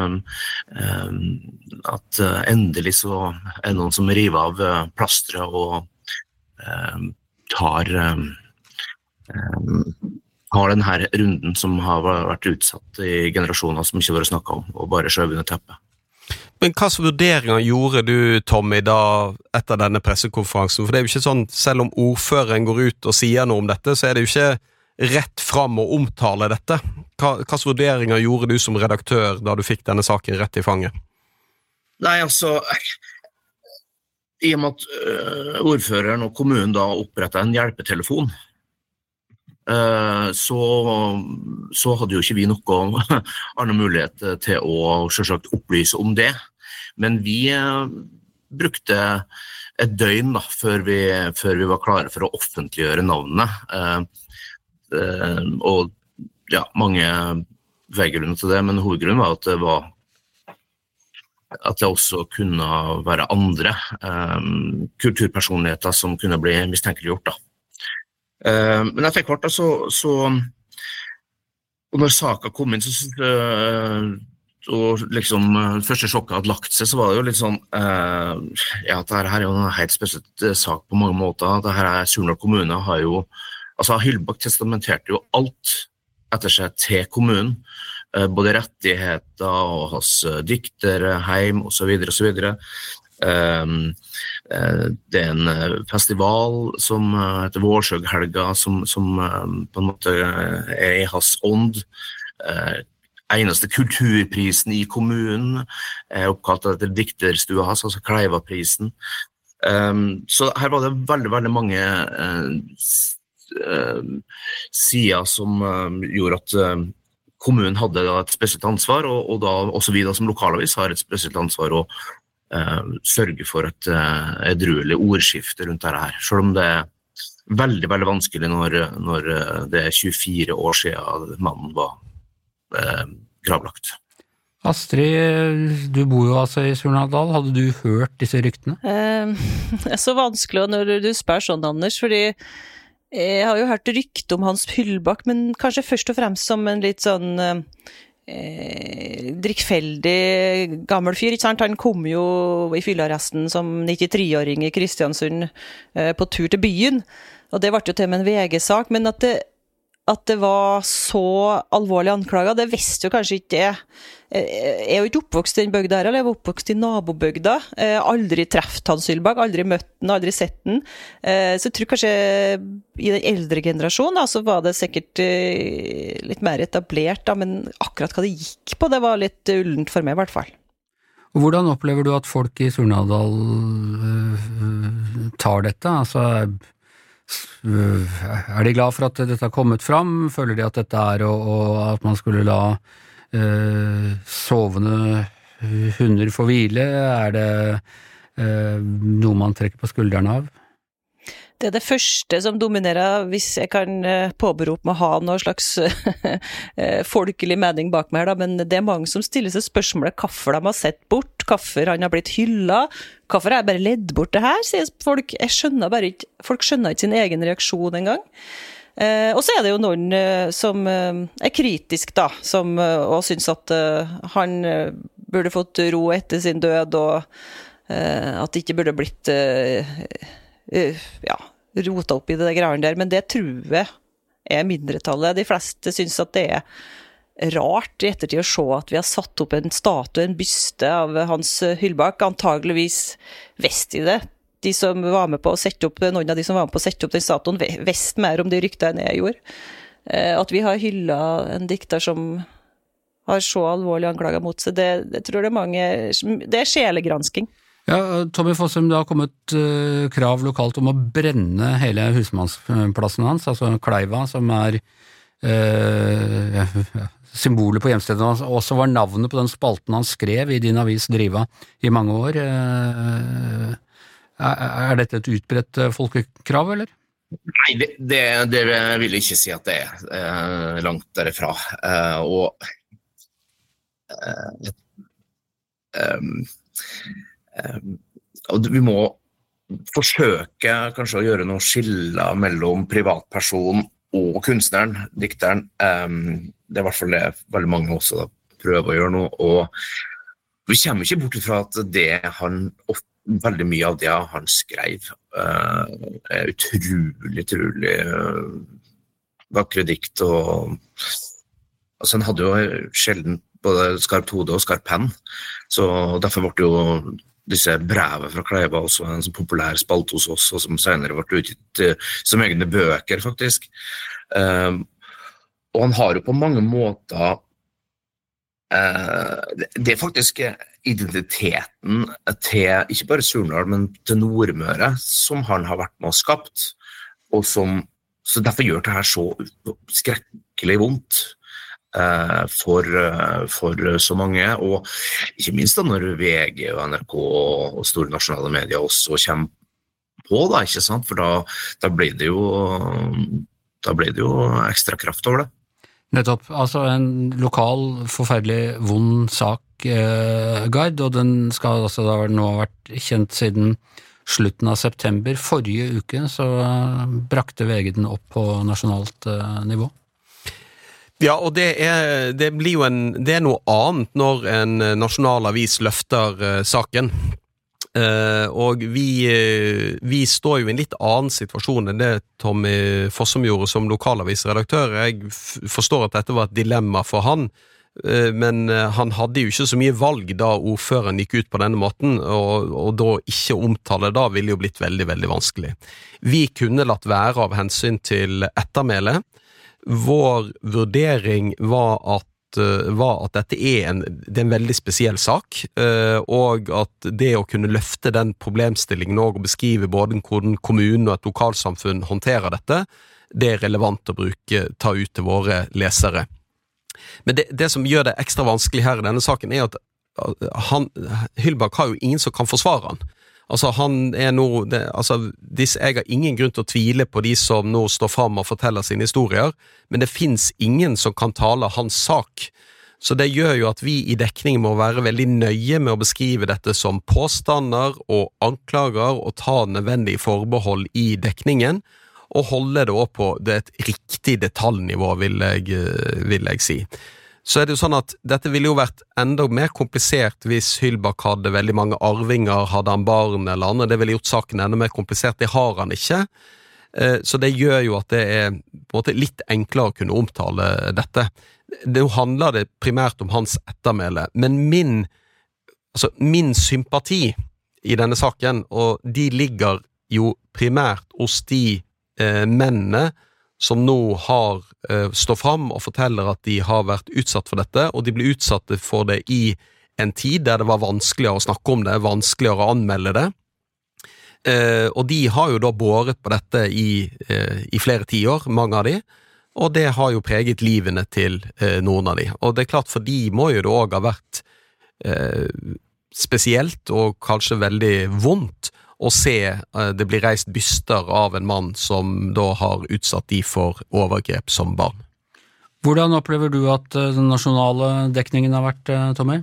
at endelig så er det noen som river av plastre og tar, har denne runden som har vært utsatt i generasjoner som ikke har vært snakket om, og bare skjøv under teppet. Men hva slags vurderinger gjorde du, Tommy, da etter denne pressekonferansen? For det er jo ikke sånn, selv om ordføreren går ut og sier noe om dette, så er det jo ikke rett fram å omtale dette. Hva, hva slags vurderinger gjorde du som redaktør da du fikk denne saken rett i fanget? Nei, altså, i og med at uh, ordføreren og kommunen da opprettet en hjelpetelefon, uh, så, så hadde jo ikke vi noe annen mulighet til å selvsagt opplyse om det. Men vi uh, brukte et døgn da, før vi, før vi var klare for å offentliggjøre navnene. Uh, uh, og ja, mange veigrunner til det, men hovedgrunnen var at det var at det også kunne være andre um, kulturpersonligheter som kunne bli mistenkeliggjort da. Uh, men etter hvert da, så, så og når saken kom inn, så uh, og liksom det første sjokket hadde lagt seg, så var det jo litt sånn uh, ja, at dette her er jo en helt spesielt sak på mange måter. Dette her er Surnadal kommune har jo, altså Hyllbakk testamenterte jo alt etter seg til kommunen, uh, både rettigheter og hans uh, dikter, heim og så videre og så videre. Um, uh, det er en festival som uh, heter Vårsøghelga, som, som uh, på en måte uh, er i hans ånd. Uh, eneste kulturprisen i kommunen er oppkalt etter dikterstua hans, altså Kleivaprisen. Um, så her var det veldig, veldig mange uh, uh, sider som uh, gjorde at uh, kommunen hadde da, et spesielt ansvar, og, og da også vi da, som lokalavis har et spesielt ansvar å uh, sørge for et uh, edruelig ordskifte rundt dette her, selv om det er veldig, veldig vanskelig når, når uh, det er tjuefire år siden mannen var Eh, gravlagt. Astrid, du bor jo altså i Surnadal. Hadde du hørt disse ryktene? Eh, det er så vanskelig når du spør sånn, Anders, fordi jeg har jo hørt rykte om Hans Hyllbakk, men kanskje først og fremst som en litt sånn eh, drikkfeldig gammel fyr, ikke sant? Han kom jo i fyllearresten som nittitre-åring i Kristiansund eh, på tur til byen, og det ble jo til med en V G-sak, men at det at det var så alvorlig anklaget, det visste jo kanskje ikke jeg. Jeg er jo ikke oppvokst i den bygda her, eller jeg var oppvokst i nabobygda. Jeg har aldri treffet Hans Hyllbakk, aldri møtt den, aldri sett den. Så jeg tror kanskje i den eldre generasjonen da, så var det sikkert litt mer etablert, da, men akkurat hva det gikk på, det var litt ullent for meg i hvert fall. Og hvordan opplever du at folk i Surnadal uh, tar dette? Altså, er de glad for at dette har kommet fram? Føler de at dette er og, og at man skulle la uh, sovende hunder få hvile? Er det uh, noe man trekker på skuldrene av? Det er det første som dominerer, hvis jeg kan påberope meg å ha noe slags folkelig mening bak meg her, da. Men det er mange som stiller seg spørsmålet hvorfor de har sett bort, hvorfor han har blitt hyllet, hvorfor har jeg bare ledd bort det her, sier folk. Jeg skjønner bare ikke, folk skjønner ikke sin egen reaksjon engang. Eh, og så er det jo noen eh, som eh, er kritisk da, som eh, og synes at eh, han eh, burde fått ro etter sin død, og eh, at det ikke burde blitt eh, eh, ja, rota opp i det greiene der, men det tror jeg er mindretallet. De fleste synes at det er rart i ettertid å se at vi har satt opp en statue, en byste av Hans Hyllbakk. Antageligvis visste de det. De som var med på å sette opp, noen av de som var med på å sette opp den statuen, visste mer om de ryktene enn jeg gjorde. At vi har hyllet en dikter som har så alvorlig anklaget mot seg, det, det tror jeg mange, det er sjelegransking. Ja, Tommy Fossum, det har kommet uh, krav lokalt om å brenne hele husmannsplassen hans, altså Kleiva, som er eh, symbolet på hjemstedet hans også var navnet på den spalten han skrev i din avis Driva i mange år. Eh, er, er dette et utbredt folkekrav, eller? Nei, det, det, det vil jeg ikke si at det er eh, langt derifra. Eh, og eh, um, um, og vi må forsøke kanskje å gjøre noe skiller mellom privatperson og kunstneren, dikteren. Um, det er i hvert fall det veldig mange også da, prøver å gjøre noe, og vi kommer ikke bort fra at det han ofte, veldig mye av det han skrev uh, er utrolig, utrolig uh, vakre dikt, og altså, han hadde jo sjelden både skarpt hode og skarp penn, så derfor ble det jo disse brevet fra Kleiva også en sånn populær spalt hos oss, og som senere ble utgitt uh, som egne bøker, faktisk. Uh, og han har jo på mange måter uh, det er faktisk identiteten til, ikke bare Surnadal, men til Nordmøre, som han har vært med og skapt, og som, så derfor gjør det her så skrekkelig vondt. Uh, for, uh, for så mange, og ikke minst da når V G og N R K og, og store nasjonale medier også kommer på da, ikke sant? For da, da blir det jo da blir det jo ekstra kraft over det. Nettopp, altså en lokal, forferdelig vond sak, eh, Gard, og den skal altså da nå ha vært kjent siden slutten av september. Forrige uke så brakte V G den opp på nasjonalt eh, nivå. Ja, og det er, det blir jo en, det er noe annet når en nasjonal avis løfter uh, saken. Uh, og vi, uh, vi står jo i en litt annen situasjon enn det Tommy Fossum gjorde som lokalavisredaktør. Jeg f- forstår at dette var et dilemma for han, uh, men uh, han hadde jo ikke så mye valg da ordføreren gikk ut på denne måten, og, og da ikke omtale da ville jo blitt veldig, veldig vanskelig. Vi kunne latt være av hensyn til ettermæle. Vår vurdering var at, var at dette er en, det er en veldig spesiell sak, og at det å kunne løfte den problemstillingen og beskrive både hvordan kommunen og et lokalsamfunn håndterer dette, det er relevant å bruke, ta ut til våre lesere. Men det, det som gjør det ekstra vanskelig her i denne saken er at han, Hylbakk har jo ingen som kan forsvare han. Altså, han er nå, det, altså, disse, jeg har ingen grunn til å tvile på de som nå står frem og forteller sine historier, men det finnes ingen som kan tale hans sak. Så det gjør jo at vi i dekningen må være veldig nøye med å beskrive dette som påstander og anklager, og ta nødvendig forbehold i dekningen, og holde det også på det et riktig detaljnivå, vil jeg, vil jeg si. Så er det jo sånn at dette ville jo vært enda mer komplisert hvis Hylbakk hadde veldig mange arvinger, hadde han barn eller annet, det ville gjort saken enda mer komplisert, det har han ikke. Så det gjør jo at det er på en måte litt enklere å kunne omtale dette. Det handler det primært om hans ettermæle, men min, altså min sympati i denne saken, og de ligger jo primært hos de eh, mennene som nå har uh, stått fram og forteller at de har vært utsatt for dette, og de ble utsatt for det i en tid der det var vanskeligere å snakke om det, vanskeligere å anmelde det. Uh, og de har jo da båret på dette i, uh, i flere tiår, mange av de, og det har jo preget livene til uh, noen av de. Og det er klart, for de må jo det også ha vært uh, spesielt og kanskje veldig vondt å se uh, det blir reist byster av en mann som da har utsatt de for overgrep som barn. Hvordan opplever du at uh, den nasjonale dekningen har vært, uh, Tommy?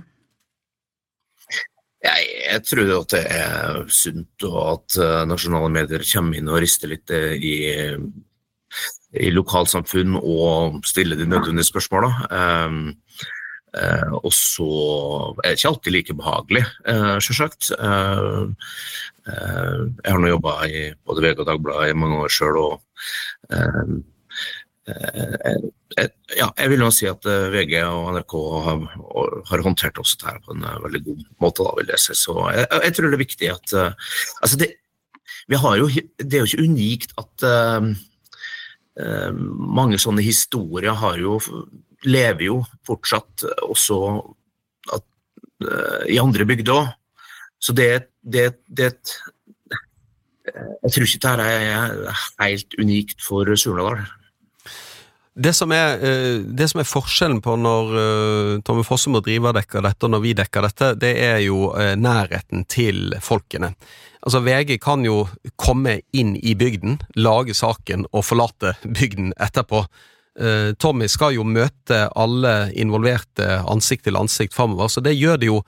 Jeg, jeg tror at det er sunt, og at uh, nasjonale medier kommer inn og rister litt uh, i, i lokalsamfunn og stiller de nødvendige spørsmålene. Um, Uh, og så er det ikke alltid like behagelig, uh, selvsagt. Uh, uh, jeg har nå jobbet i både V G og Dagbladet i mange år selv, og uh, uh, uh, ja, jeg vil nå si at uh, V G og N R K har, har håndtert også dette på en uh, veldig god måte, da vil jeg si. Så jeg, jeg tror det er viktig at uh, altså det, vi har jo, det er jo ikke unikt at uh, uh, mange sånne historier har jo lever jo fortsatt også at, uh, i andre bygder også. Så det, det, det jeg tror ikke det her er helt unikt for Surnadal. Det som er, det som er forskjellen på når Tommy Fossum og Driva dekker dette, og når vi dekker dette, det er jo nærheten til folkene. Altså, V G kan jo komme inn i bygden, lage saken og forlate bygden etterpå. Tommy skal jo møte alle involverte ansikt til ansikt fremover, så det gjør det jo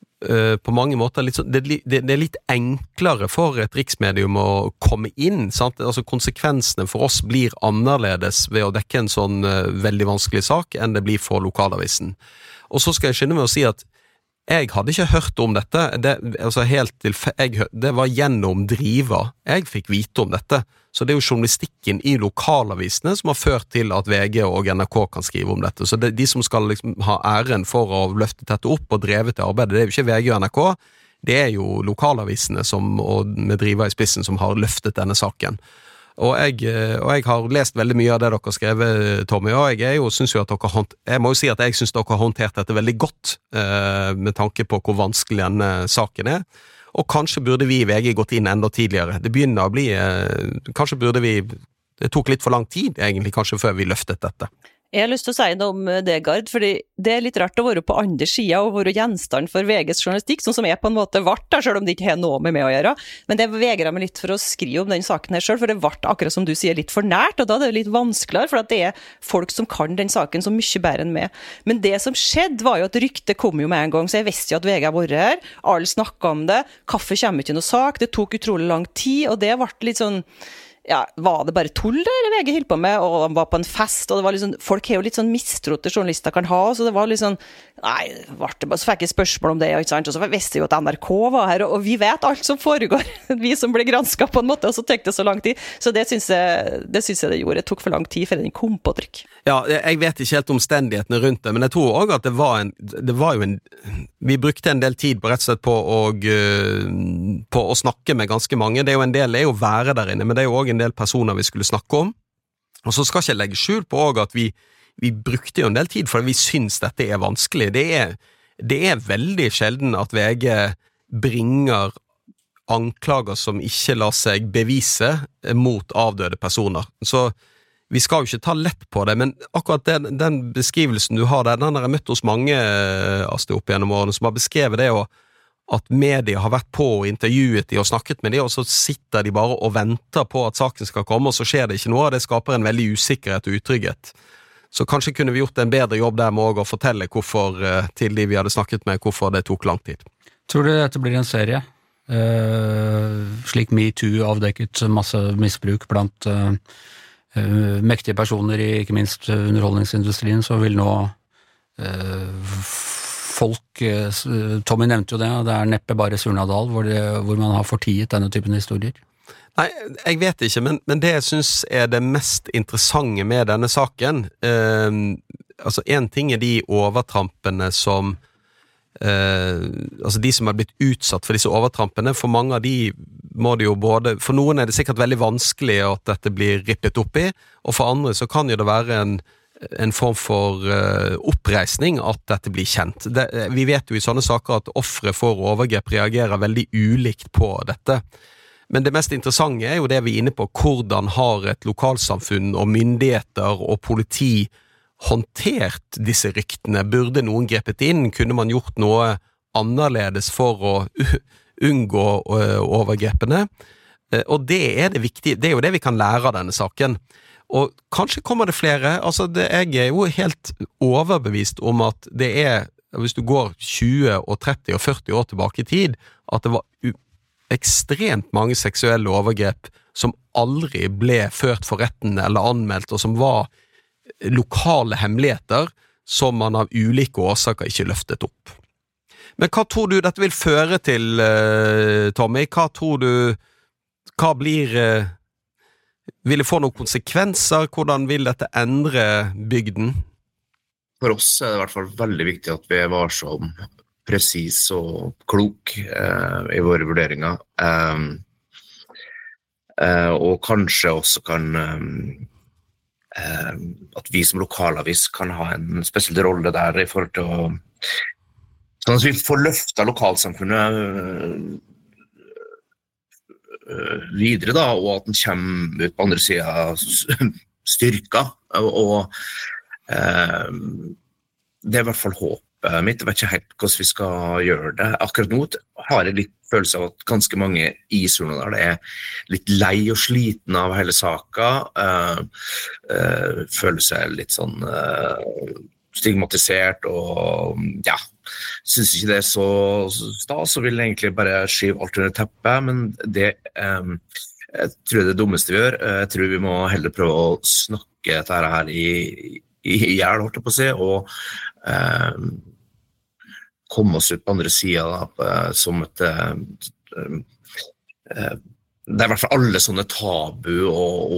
på mange måter litt sånn, det, det, det er litt enklere for et riksmedium å komme inn, sant? Altså konsekvensene for oss blir annerledes ved å dekke en sånn uh, veldig vanskelig sak enn det blir for lokalavisen. Og så skal jeg skynde med å si at jeg hadde ikke hørt om dette, det, altså helt til, jeg, det var gjennom Driva jeg fikk vite om dette, så det er jo journalistikken i lokalavisene som har ført til at V G og N R K kan skrive om dette, så det, de som skal liksom ha æren for å løfte dette opp og drevet til arbeidet, det er jo ikke V G og N R K, det er jo lokalavisene som, og med Driva i spissen som har løftet denne saken. Og jeg, og jeg har lest veldig mye av det dere har skrevet, Tommy, og jeg er jo, synes jo at dere hånd, jeg må jo si at jeg synes dere har håndtert dette veldig godt, eh, med tanke på hvor vanskelig denne saken er, og kanskje burde vi i V G gått inn enda tidligere. Det begynner å bli, eh, kanskje burde vi, det tok litt for lang tid egentlig, kanskje før vi løftet dette. Jeg har lyst til å si noe om det, Gard, fordi det er litt rart å være på andre siden og være gjenstand for V G's journalistikk, sånn som jeg på en måte vart der, selv om det ikke har noe med meg å gjøre. Men det vegrer meg litt for å skrive om den saken her selv, for det vart akkurat som du sier litt for nært, og da er det litt vanskeligere, for at det er folk som kan den saken så mye bedre enn meg. Men det som skjedde var jo at ryktet kom jo med en gang, så jeg visste jo at V G har vært her, alle snakket om det, kaffe kommer ikke noe sak, det tok utrolig lang tid, og det ble litt sånn, ja, var det bare tull der V G holdt på med, og de var på en fest, og det var liksom, folk har jo litt sånn mistro til journalister kan ha, så det var litt sånn, nei, det bare, så fikk jeg spørsmål om det, ikke sant, og så visste jeg jo at N R K var her, og vi vet alt som foregår, vi som ble gransket på en måte, og så tok det så lang tid, så det synes jeg det, synes jeg det gjorde, det tok for lang tid før den kom på trykk. Ja, jeg vet ikke helt omstendighetene rundt det, men jeg tror også at det var en, det var jo en, vi brukte en del tid på rett og slett på å, på å snakke med ganske mange, det er jo en del, det er jo å være der inne, men det er jo også en del personer vi skulle snakke om, og så skal ikke jeg legge skjul på også at vi, vi brukte jo en del tid, for vi syns dette er vanskelig, det er, det er veldig sjelden at V G bringer anklager som ikke lar seg bevise mot avdøde personer, så vi skal jo ikke ta lett på det, men akkurat den, den beskrivelsen du har der, den har jeg møtt hos mange Astrid opp gjennom årene, som har beskrevet det, og at media har vært på og intervjuet de og snakket med de, og så sitter de bare og venter på at saken skal komme, og så skjer det ikke noe, og det skaper en veldig usikkerhet og utrygghet. Så kanskje kunne vi gjort en bedre jobb der med å fortelle hvorfor, til de vi hadde snakket med, hvorfor det tok lang tid. Tror du dette blir en serie? Uh, slik MeToo avdekket masse misbruk blant uh, uh, mektige personer i ikke minst underholdningsindustrien, så vil nå uh, folk, uh, Tommy nevnte jo det, og det er neppe bare Surnadal hvor, det, hvor man har fortiet denne typen historier. Nei, jeg vet ikke, men, men det jeg synes er det mest interessante med denne saken, uh, altså en ting er de overtrampene som Uh, altså de som er blitt utsatt for disse overtrampene, for mange av de må det jo både, for noen er det sikkert veldig vanskelig at dette blir rippet opp i, og for andre så kan jo det være en, en form for uh, oppreisning at dette blir kjent. Det, vi vet jo i sånne saker at offre for overgrep reagerer veldig ulikt på dette. Men det mest interessante er jo det vi er inne på, hvordan har et lokalsamfunn og myndigheter og politi håndtert disse ryktene? Burde noen grepet inn? Kunne man gjort noe annerledes for å unngå overgrepene? Og det er det viktige, det er jo det vi kan lære av denne saken. Og kanskje kommer det flere, altså det, jeg er jo helt overbevist om at det er, hvis du går tjue og tretti og førti år tilbake i tid, at det var ekstremt mange seksuelle overgrep som aldri ble ført for retten eller anmeldt, og som var lokale hemmeligheter som man av ulike årsaker ikke løftet opp. Men hva tror du dette vil føre til, Tommy? Hva tror du, hva blir, vil det få noen konsekvenser? Hvordan vil dette endre bygden? For oss er det i hvert fall veldig viktig at vi er varsom, presis og klok eh, i våre vurderinger. Eh, eh, og kanskje også kan eh, at vi som lokalavis kan ha en spesiell rolle der i forhold til å, sånn at vi får løftet lokalsamfunnet videre da, og at den kommer ut på andre siden styrka, og, og eh, det er i hvert fall håpet mitt. Jeg vet ikke helt hvordan vi skal gjøre det. Akkurat nå har jeg litt følelse av at ganske mange i Surnadal er litt lei og sliten av hele saka, uh, uh, føler seg litt sånn uh, stigmatisert, og ja, synes ikke det er så stas, så vil jeg egentlig bare skyve alt under teppet, men det um, jeg tror det er det dummeste vi gjør. Jeg tror vi må heller prøve å snakke dette her i, i, i hjel, holdt jeg på å si, og um, komme oss ut på andre siden da, som et uh, uh, det er i hvert fall alle sånne tabu og,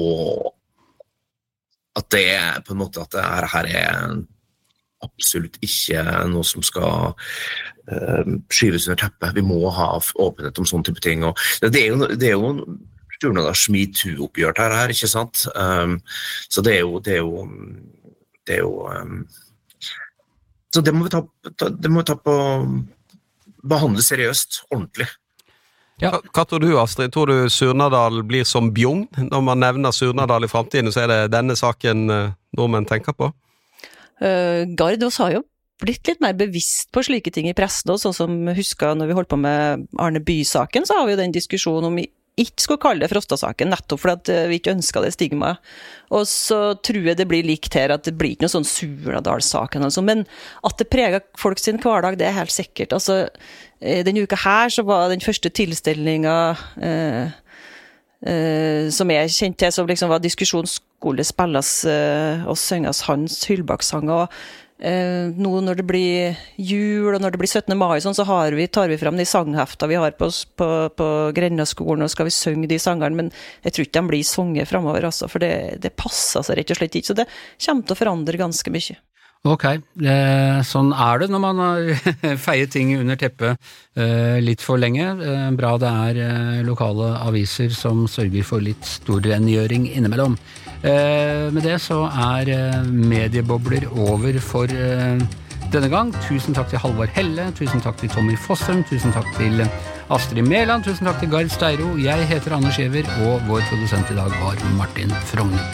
og at det er på en måte at det her, her er absolutt ikke noe som skal uh, skyves under teppet. Vi må ha åpenhet om sånne type ting, og det er jo, det er jo Surnadals MeToo-oppgjør her, her, ikke sant? Um, så det er jo det er jo, det er jo um, Så det må vi ta, ta, det må vi ta på behandle seriøst, ordentlig. Ja. Hva tror du, Astrid? Tror du Surnadal blir som Bjugn? Når man nevner Surnadal i fremtiden, så er det denne saken nordmenn tenker på? Uh, Gard oss har jo blitt litt mer bevisst på slike ting i pressen, og sånn som husker når vi holdt på med Arne By-saken, så har vi jo den diskusjonen om ikke skulle kalle det Frosta-saken, nettopp fordi vi ikke ønsket det stigmaet. Og så tror jeg det blir likt her, at det blir ikke noe sånn Surnadal-saken, altså. Men at det preger folk sin hverdag, det er helt sikkert. Altså, denne uka her så var den første tilstelningen eh, eh, som jeg kjente til, som liksom var diskusjonsskole, spilles eh, og synges hans Hyllbakk-sanger, og Eh, nå når det blir jul og når det blir syttende mai sånn, så har vi, tar vi frem de sanghefter vi har på, på, på Grennaskolen, og skal vi synge de sangene, men jeg tror ikke de blir sunget fremover, altså, for det, det passer seg rett og slett ikke, så det kommer til å forandre ganske mye. Ok, eh, sånn er det når man har feiet ting under teppet eh, litt for lenge. Eh, bra det er eh, lokale aviser som sørger for litt storrengjøring innimellom. Eh, med det så er eh, mediebobler over for eh, denne gang. Tusen takk til Halvard Helle, tusen takk til Tommy Fossum, tusen takk til Astrid Mæland, tusen takk til Gard Steiro. Jeg heter Anders Giæver, og vår produsent i dag var Martin Frogner.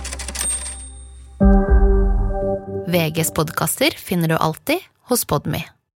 V G's podcaster finner du alltid hos Podme.